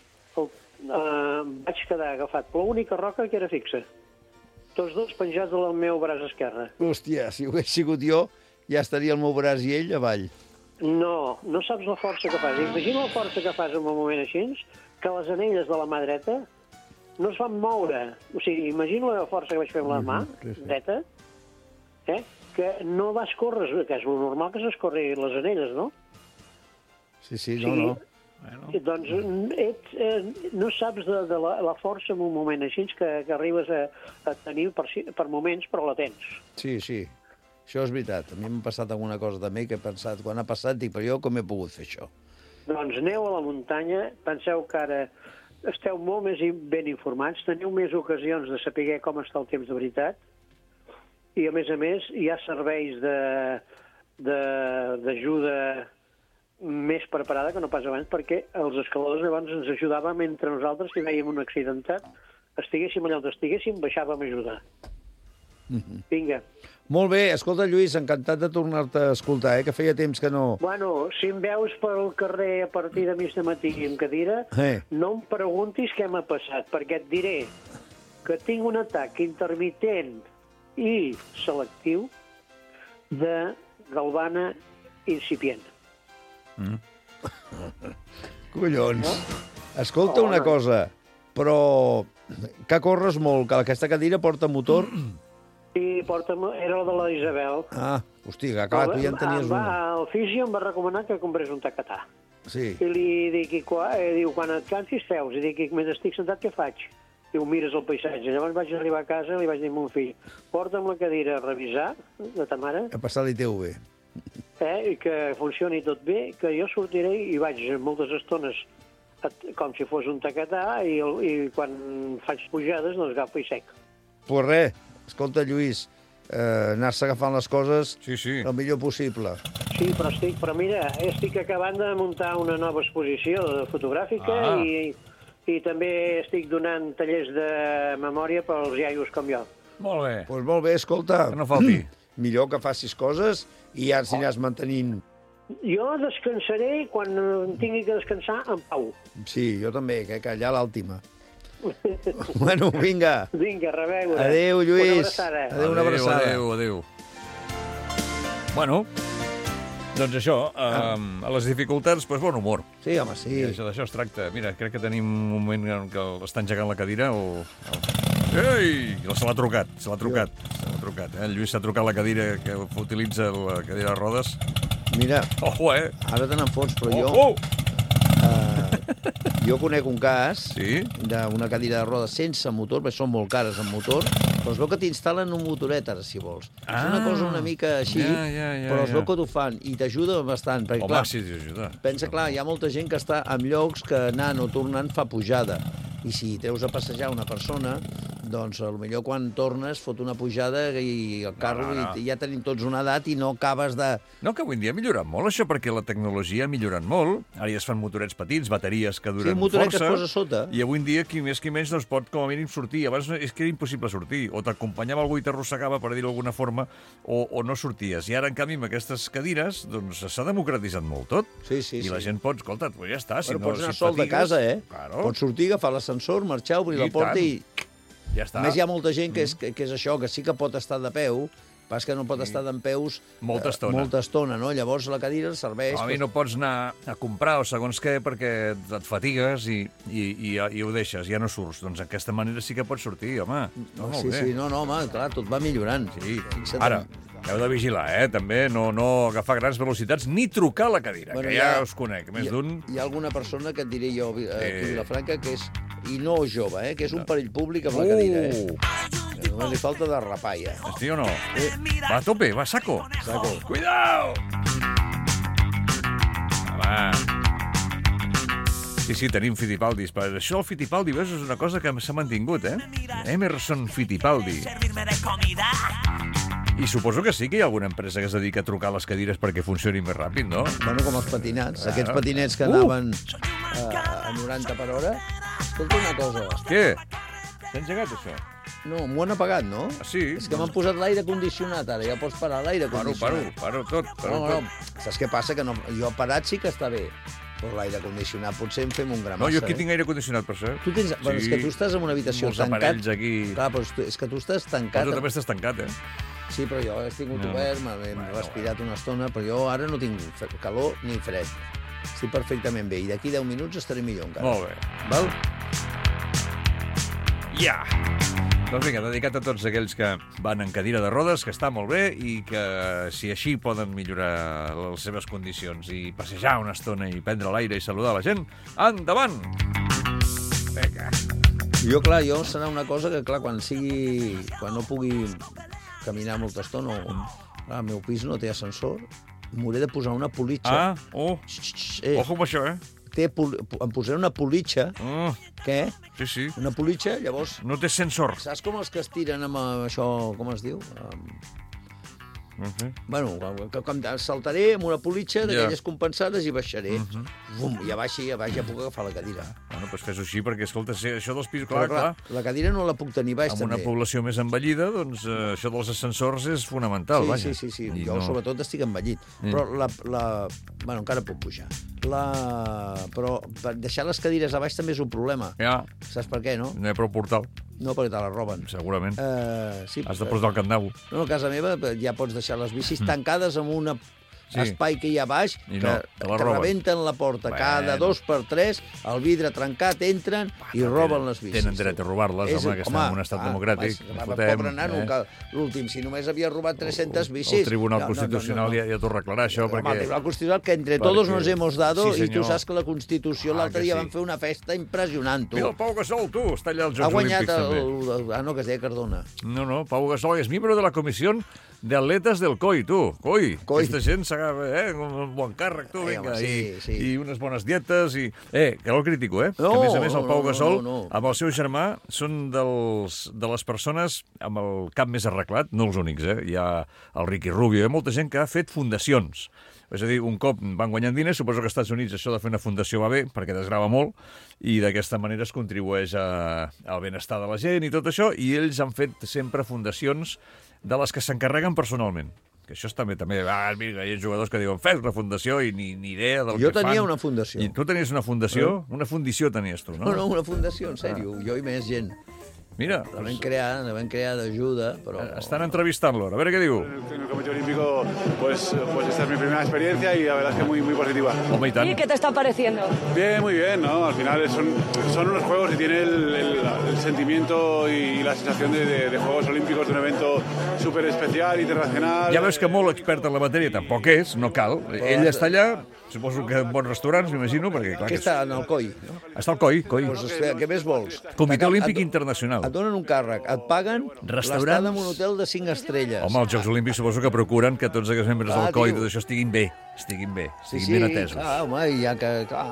vaig quedar agafat per l'única roca que era fixa. Tots 2 penjats del meu braç esquerre. Hòstia, si ho hagués sigut jo, ja estaria el meu braç i ell avall. No saps la força que fas. Imagina la força que fas en un moment així, que les anelles de la mà dreta no es van moure. O sigui, imagina la força que vaig fer amb la mà dreta, que no vas córrer, que és el normal que s'escorri les anelles, no? Sí, no. Doncs no saps de la força en un moment així que arribes a tenir per moments, però la tens. Sí, això és veritat. A mi m'ha passat alguna cosa també que he pensat, quan ha passat, dic, però jo com he pogut fer això? Doncs aneu a la muntanya, penseu que ara esteu molt més ben informats, teniu més ocasions de saber com està el temps de veritat, i a més hi ha serveis d'ajuda més preparada que no pas abans, perquè els escaladors abans ens ajudàvem entre nosaltres, si vèiem un accidentat, estiguéssim allà on estiguéssim, baixàvem a ajudar. Vinga. Molt bé, escolta, Lluís, encantat de tornar-te a escoltar, que feia temps que no... Bueno, si em veus pel carrer a partir de mig de matí amb cadira, no em preguntis què m'ha passat, perquè et diré que tinc un atac intermitent i selectiu de galvana incipient. Collons. Escolta una cosa, però que corres molt, que aquesta cadira porta motor... Sí, era la de la Isabel. Hosti, clar, tu ja en tenies una. El fisio em va recomanar que comprés un tacatà. Sí. I li dic, diu, quan et cansis feus, i dic, mentre estic sentat, què faig? Diu, mires el paisatge. Llavors vaig arribar a casa i li vaig dir a mon fill, porta'm la cadira a revisar, de ta mare. A passar l'ITV. I que funcioni tot bé, que jo sortiré i vaig moltes estones com si fos un tacatà i quan faig pujades, doncs agafo i sec. Pues res. Escolta, Lluís, anar-se agafant les coses el millor possible. Sí, però mira, estic acabant de muntar una nova exposició fotogràfica i també estic donant tallers de memòria pels iaios com jo. Molt bé. Doncs molt bé, escolta. Que no falti. Millor que facis coses i ja ens aniràs mantenint. Jo descansaré quan tingui que descansar en pau. Sí, jo també, que allà l'àltima. Bueno, vinga. Vinga, reveure. Adéu, Lluís. Una abraçada. Adéu, una abraçada. Adéu. Bueno, doncs això, a les dificultats, doncs bon humor. Sí, home, sí. D'això es tracta. Mira, crec que tenim un moment en què està engegant la cadira o... Ei! Se l'ha trucat. El Lluís s'ha trucat la cadira que utilitza la cadira de rodes. Mira, Ojo, ara te n'en fots, però Ojo! jo conec un cas Sí? d'una cadira de rodes sense motor, perquè són molt cares amb motor, però es veu que t'instal·len un motoret, ara, si vols. És una cosa una mica així, però es veu que t'ho fan i t'ajuda bastant. Perquè, Home, clar, sí, t'ajuda. pensa, clar, hi ha molta gent que està en llocs que anant o tornant fa pujada. I si treus a passejar una persona, doncs potser quan tornes fot una pujada i el carro i ja tenim tots una edat i no acabes de... No, que avui en dia ha millorat molt això, perquè la tecnologia ha millorat molt. Ara ja es fan motorets petits, bateries que duren un motoret força. que es posa sota. I avui en dia, qui més qui menys, doncs pot com a mínim sortir. Abans és que era impossible sortir. O t'acompanyava algú i t'arrossegava, per dir-ho d'alguna forma, o no sorties. I ara, en canvi, amb aquestes cadires, doncs s'ha democratitzat molt tot. Sí. I la gent pot, escolta, pues ja està. Bueno, pots anar sol de casa, Claro. Pots sortir, agafar l'ascensor, marxar, obrir la porta i... Ja està. A més, hi ha molta gent que és això, que sí que pot estar de peu, pas que no pot estar dempeus molta estona, no? Llavors la cadira serveix... A mi no pots anar a comprar o segons què perquè et fatigues i ho deixes, ja no surts. Doncs d'aquesta manera sí que pots sortir, home. Sí, home, clar, tot va millorant. Sí. Ara, heu de vigilar, també, no agafar grans velocitats ni trucar a la cadira, que ja us conec, més d'un... Hi ha alguna persona que et diré jo, aquí a Vilafranca, que és, i no jove, que és un perill públic amb la cadira, Només li falta derrapar, ja. Sí o no? Va a tope, va, saco. Cuidao! Va. Sí, tenim Fitipaldis. Per això el Fittipaldi, veus, és una cosa que s'ha mantingut, Emerson Fittipaldi. I suposo que sí que hi ha alguna empresa que es dedica a trucar les cadires perquè funcionin més ràpid, no? Bueno, com els patinats. Aquests patinets que anaven a 90 per hora. Escolta una cosa. Què? S'ha engegat, això? No, m'ho han apagat, no? Ah, sí? És que m'han posat l'aire condicionat, ara. Ja pots parar l'aire condicionat. Paro tot. No. Saps què passa? Que no, jo parat sí que està bé. Però l'aire condicionat potser en fem un gra massa. No, jo aquí tinc aire condicionat, per cert. Tu tens... Bueno, és que tu estàs en una habitació tancat. Molts aparells aquí. Clar, però és que tu estàs tancat. Però tu també estàs tancat, Sí, però jo he tingut obert, m'he respirat una estona, però jo ara no tinc calor ni fred. Estic perfectament bé, i d'aquí 10 minuts estaré millor encara. Molt bé. Val? Ja! Doncs vinga, dedicat a tots aquells que van en cadira de rodes, que està molt bé, i que si així poden millorar les seves condicions i passejar una estona i prendre l'aire i saludar la gent, endavant! Vinga. Jo serà una cosa que, clar, quan no pugui caminar molta estona, el meu pis no té ascensor, m'hauré de posar una politxa. Ojo amb això, Em posaré una politxa. Què? Sí. Una politxa, llavors... No té sensor. Saps com els que es tiren amb això, com es diu? Bueno, com saltaré amb una politxa d'aquelles compensades i baixaré. Bum, i a baix ja puc agafar la cadira. Bueno, doncs fes-ho així, perquè, escolta, això dels pisos... Clar. La cadira no la puc tenir baix, també. també. Amb una població més envellida, doncs això dels ascensors és fonamental, vaja. Sí. Jo sobretot estic envellit. Però bueno, encara puc pujar. Però deixar les cadires a baix també és un problema. Ja. Saps per què, no? No hi ha prou portal. No, perquè te la roben. Segurament. Sí, has de posar el candau. No, a casa meva ja pots deixar les bicis tancades amb un espai que hi ha baix, que rebenten la porta. Cada 2 per 3, el vidre trencat, entren i roben les bicis. Tenen dret a robar-les, home, que estan en un estat democràtic. Pobre nano, l'últim, si només havia robat 300 bicis... El Tribunal Constitucional ja t'ho arreglarà, això, perquè... El Tribunal Constitucional, que entre todos nos hemos dado, i tu saps que la Constitució l'altre dia van fer una festa impressionant, tu. Mira el Pau Gasol, tu, està allà als Jocs Olímpics, també. no, que es deia Cardona. No, Pau Gasol és membre de la Comissió d'atletes del COI, tu. COI. Aquesta gent s'agafa, un bon càrrec, tu, vinga. I unes bones dietes. Que no el critico, No, que a més el Pau Gasol, no. amb el seu germà, són de les persones amb el cap més arreglat, no els únics, Hi ha el Ricky Rubio, hi ha molta gent que ha fet fundacions. És a dir, un cop van guanyant diners, suposo que als Estats Units això de fer una fundació va bé, perquè desgrava molt, i d'aquesta manera es contribueix al benestar de la gent i tot això, i ells han fet sempre fundacions de les que s'encarreguen personalment. Que això també, mira, hi ha jugadors que diuen fes una fundació i ni idea del que fan. Jo tenia una fundació. I tu tenies una fundació? Una fundició tenies tu, no? No, una fundació, en sèrio. Jo i més gent. Mira, la vam crear d'ajuda, però... Están entrevistándolo, a ver qué digo. En el Comité Olímpico, pues esta es mi primera experiencia y la verdad es que muy positiva. ¿Y qué te está pareciendo? Bien, muy bien, ¿no? Al final son unos juegos y tiene el sentimiento y la sensación de Juegos Olímpicos, de un evento súper especial, internacional. Ja veus que molt expert en la matèria tampoc és, no cal. Ell està allà, suposo que en bons restaurants, m'imagino, perquè clar... Què està en el COI? Està al COI. Doncs què més vols? Comitè Olímpic Internacional. Et donen un càrrec, et paguen l'estada en un hotel de 5 estrelles. Home, els Jocs Olímpics suposo que procuren que tots aquests membres del COI i tot això estiguin ben atesos. Sí, clar, home, i ja que...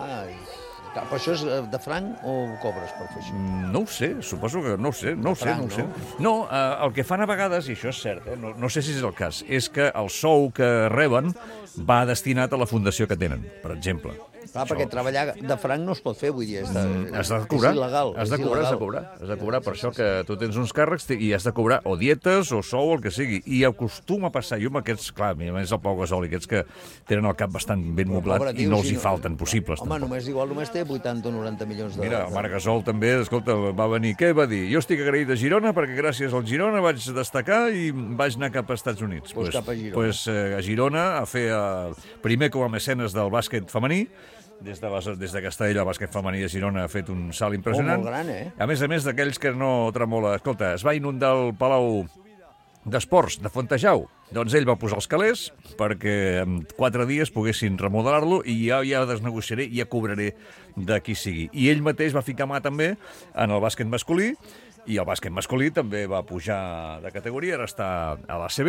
Però això és de franc o cobres per fer això? No ho sé, suposo que no ho sé. No, el que fan a vegades, i això és cert, no sé si és el cas, és que el sou que reben va destinat a la fundació que tenen, per exemple. Clar, perquè treballar de franc no es pot fer, vull dir, has de cobrar, és il·legal. Has de cobrar, per això que tu tens uns càrrecs i has de cobrar o dietes o sou, el que sigui. I acostuma a passar, jo amb aquests, clar, a més el Pau Gasol i aquests que tenen el cap bastant ben moblat i no els hi falten possibles. Home, només té 80 o 90 milions de... Mira, el Marc Gasol també, escolta, va venir, què va dir? Jo estic agraït a Girona perquè gràcies al Girona vaig destacar i vaig anar cap als Estats Units. Pues cap a Girona. Pues a Girona a fer primer com a mecenes del bàsquet femení. Des de Castella, el bàsquet femení de Girona ha fet un salt impressionant. Molt gran, A més d'aquells que no tremola. Escolta, es va inundar el Palau d'Esports de Fontejau. Doncs ell va posar els calés perquè en 4 dies poguessin remodelar-lo i ja desnegociaré i ja cobraré de qui sigui. I ell mateix va ficar mà també en el bàsquet masculí i el bàsquet masculí també va pujar de categoria, ara està a l'ACB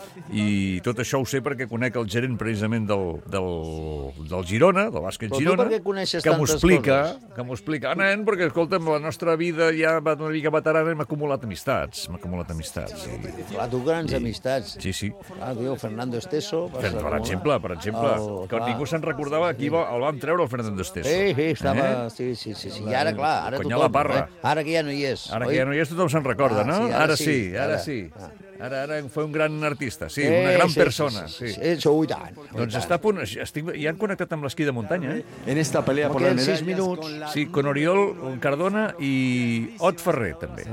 i tot això ho sé perquè conec el gerent precisament del Girona, del bàsquet Girona, que m'ho explica, nen, perquè escolta'm, la nostra vida ja va una mica veterana i m'ha acumulat amistats. Clar, tu grans amistats. Sí. Clar, tio, Fernando Esteso. Per exemple, que ningú se'n recordava aquí el vam treure el Fernando Esteso. Sí, estava... Sí. I ara, clar, ara tothom... La parra. Ara que ja no hi és. Ara que ja no hi és, tothom se'n recorda, no? Ara sí. Ara fue un gran artista, sí, una gran persona. Sí, i tant. Doncs està a punt, ja han connectat amb l'esquí de muntanya, En esta pelea por las medallas. 6 minuts. Sí, con Oriol Cardona i Ot Ferrer, també.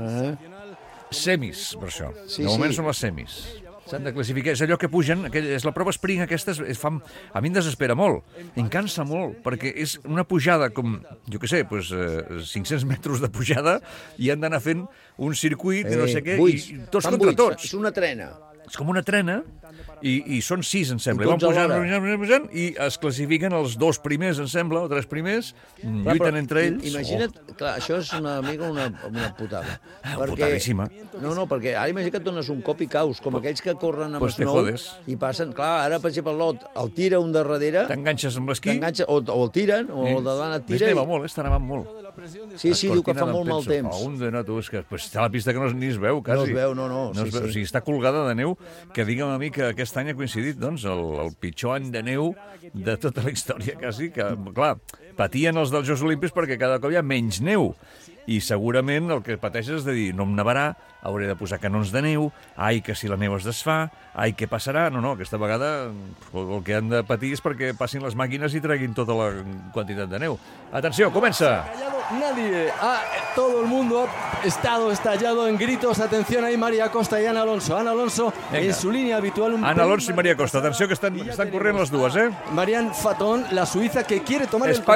Semis, per això. De moment són les semis. S'han de classificar. És allò que pugen, és la prova sprint aquesta, a mi em desespera molt, em cansa molt, perquè és una pujada com, jo què sé, 500 metres de pujada i han d'anar fent un circuit i no sé què, i tots contra tots. És una trena. És com una trena, i són 6, em sembla. I van pujant, i es classifiquen els 2 primers, em sembla, o 3 primers, lluiten entre ells. Imagina't, clar, això és una mica una putada. Putadíssima. No, perquè ara imagina que et dones un cop i caus, com aquells que corren amb snow i passen, clar, ara, per exemple, l'Ot el tira un darrere... T'enganxes amb l'esquí. O el tiren, o el de davant et tira... Neva molt, està nevant molt. Sí, diu que fa molt mal temps. És que està a la pista que ni es veu, quasi. No es veu, no. O sigui, està colgada de neu, que digue'm a mi que aquest any ha coincidit, doncs, el pitjor any de neu de tota la història, quasi, que, clar, patien els dels Jocs Olímpics perquè cada cop hi ha menys neu. I segurament el que pateixes és de dir, no em nevarà, hauré de posar canons de neu, ai, que si la neu es desfà, ai, què passarà? No, aquesta vegada el que han de patir és perquè passin les màquines i treguin tota la quantitat de neu. Atenció, comença! Nadie, todo el mundo ha estado estallado en gritos. Atención ahí, María Costa y Ana Alonso. Ana Alonso, venga, en su línea habitual. Ana Alonso y María Costa. Atenció que estan corrent les dues, Marianne Fatón, la suiza, que quiere tomar España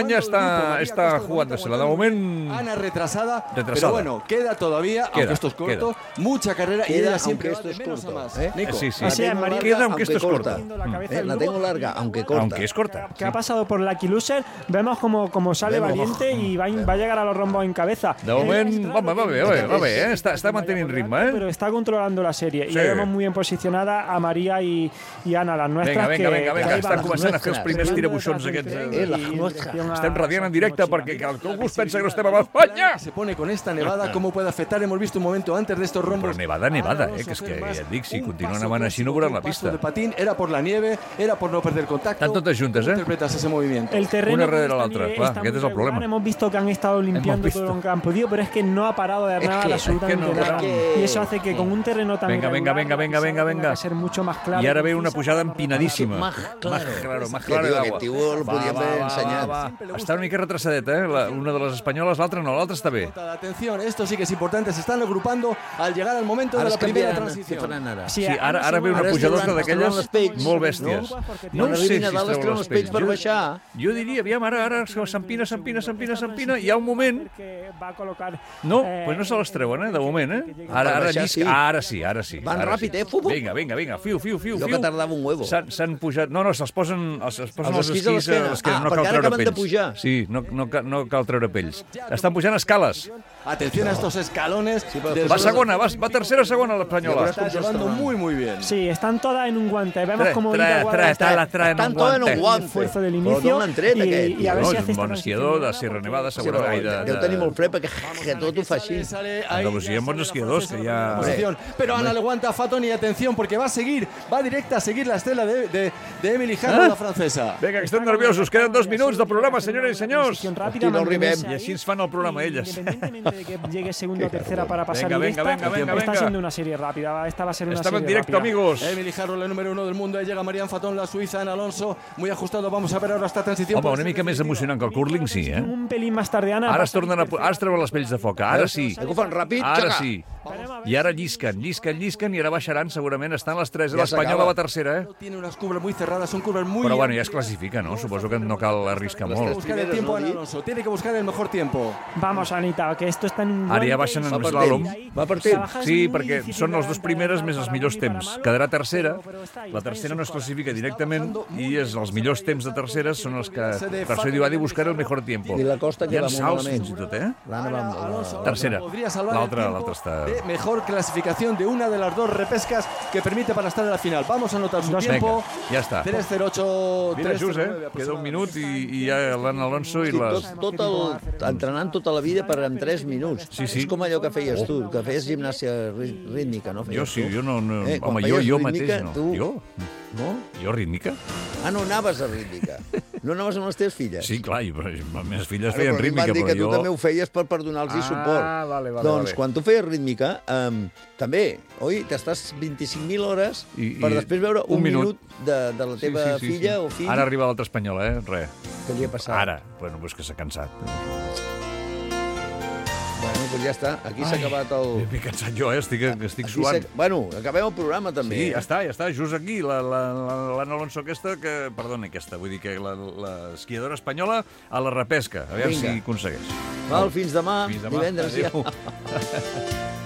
España está jugándosela. De momento... Ana retrasada, pero bueno, queda todavía, aunque esto es corto, mucha carrera y ella siempre va de menos a más. Nico. Sí. Queda, aunque esto es corta. La tengo larga, aunque corta. Aunque es corta. Que ha pasado por Lucky Loser, vemos como sale valiente y va a llegar a los rombos en cabeza. De momento, va bé, està mantenint ritme, Pero está controlando la serie. Y ya vemos muy bien posicionada a María y Ana, las nuestras. Vinga, estan començant a fer els primers tirabuixons aquests. Estem radiant en directe perquè algú es pensa que no estem a Espanya. Se pone con esta nevada, ¿cómo puede afectar? Hemos visto un momento antes de estos rombos. Però nevada, que és que ja et dic, si continuen avant així no veuran la pista. De patín, era por la nieve, era por no perder contacto. Estan totes juntes, interpretas ese movimiento? El terreno una darrere l'altra, clar, aquest és el problema. Hemos visto que han estado limpiando todo lo que han podido, pero es que no ha parado de nada absolutamente nada. Y eso hace que con un terreno tan venga, tenga que ser mucho más claro. I ara ve una pujada empinadíssima. Más claro d'agua. el podíem haver ensenyat. Està una mica retrasadeta, una de les espanyoles, l'altra no, l'altra està bé. Atención, esto sí que es importante, se están agrupando al llegar al momento de la primera transición. Sí, ara ve una pujadota d'aquelles molt bèsties. No sé si es treuen els pells. Jo diria, aviam, ara s'empina, i hi ha un moment... No, doncs no se les treuen, de moment, Ara sí. Van ràpid, Vinga, fiu. Jo que tardava un huevo. S'han pujat... No, se'ls posen els esquís a l'esquena. No cal perquè ara treure acaben de pells. pujar. Sí, no cal treure pells. Estan pujant escales. Atención a estos escalones. Va segona, va tercera, segona l'espanyola. Está llevando muy bien. Sí, están todas en un guante. Vemos como están todas en un guante. Esfuerzo del inicio y a ver si hace un bon esquiador de Sierra Nevada, segurament. Deu tenir molt fred perquè tot ho fa així. Andalusia, bons esquiadors que ja... Pero Ana le aguanta a Fatón y atención porque va directa a seguir la estela de Emily Harlow, la francesa. Vinga, que estem nerviosos. Queden 2 minuts de programa, senyores i senyors. I així ens fan el programa elles. Independientemente de que llegue segunda o tercera para pasar venga. Está siendo una serie rápida. Esta va a ser una Estaba serie en directo, rápida. amigos. Emily Harlow, la número 1 del mundo. Ahí llega Marianne Fatón, la suiza, Ana Alonso. Muy ajustado. Vamos a ver ahora esta transición. Home, una mica més emocionant que el curling, sí, Un pelín más tarde, Ana. Ara es treuen les pells de foca. Ara sí. Ho fan ràpid, Ara sí. I ara llisquen i ara baixaran, segurament. Estan les 3. L'Espanyola va tercera, Tiene unas curvas muy cerradas, son curvas muy... Però bueno, ja es classifica, no? Suposo que no cal arriscar molt. Tiene que buscar el tiempo, Ana Alonso. Tiene que buscar el mejor tiempo. Vamos, Anita, que esto está en un... Ara ja baixen en eslàlom. Va per temps. Sí, perquè són les 2 primeres més els millors temps. Quedarà tercera. La tercera no es classifica directament i els millors temps de tercera són els que... Per això diu, ha de buscar el mejor tiempo. I la Costa que va molt malament. Fins i tot, L'Anna va molt. Tercera. L'altra està... Mejor clasificación de una de las 2 repescas que permite para estar en la final. Vamos a anotar su tiempo. Ja està. 3:08. Mira, just, queda un minut i ja l'Anna Alonso i les... Entrenant tota la vida per en 3 minuts. Sí. És com allò que feies tu, que feies gimnàsia rítmica, no? Jo sí, jo no... Home, jo mateix no. Jo? No? Jo rítmica? Ah, no anaves a rítmica. No anaves amb les teves filles? Sí, clar, les meves filles feien rítmica, però jo... Van dir que tu jo... també ho feies per donar-los suport. Vale. Doncs quan tu feies rítmica, també, oi, t'estàs 25.000 hores per després veure un minut de la teva filla o fill. Ara arriba l'altra espanyola, res. Què li ha passat? Ara, bueno, és que s'ha cansat. Bueno, doncs ja està. Aquí s'ha acabat el... M'he cansat jo, estic suant. Bueno, acabem el programa també. Sí, ja està. Just aquí, l'Anna Alonso aquesta, vull dir que l'esquiadora espanyola a la repesca. A veure si aconsegueix. Val, fins demà. Divendres. Ja.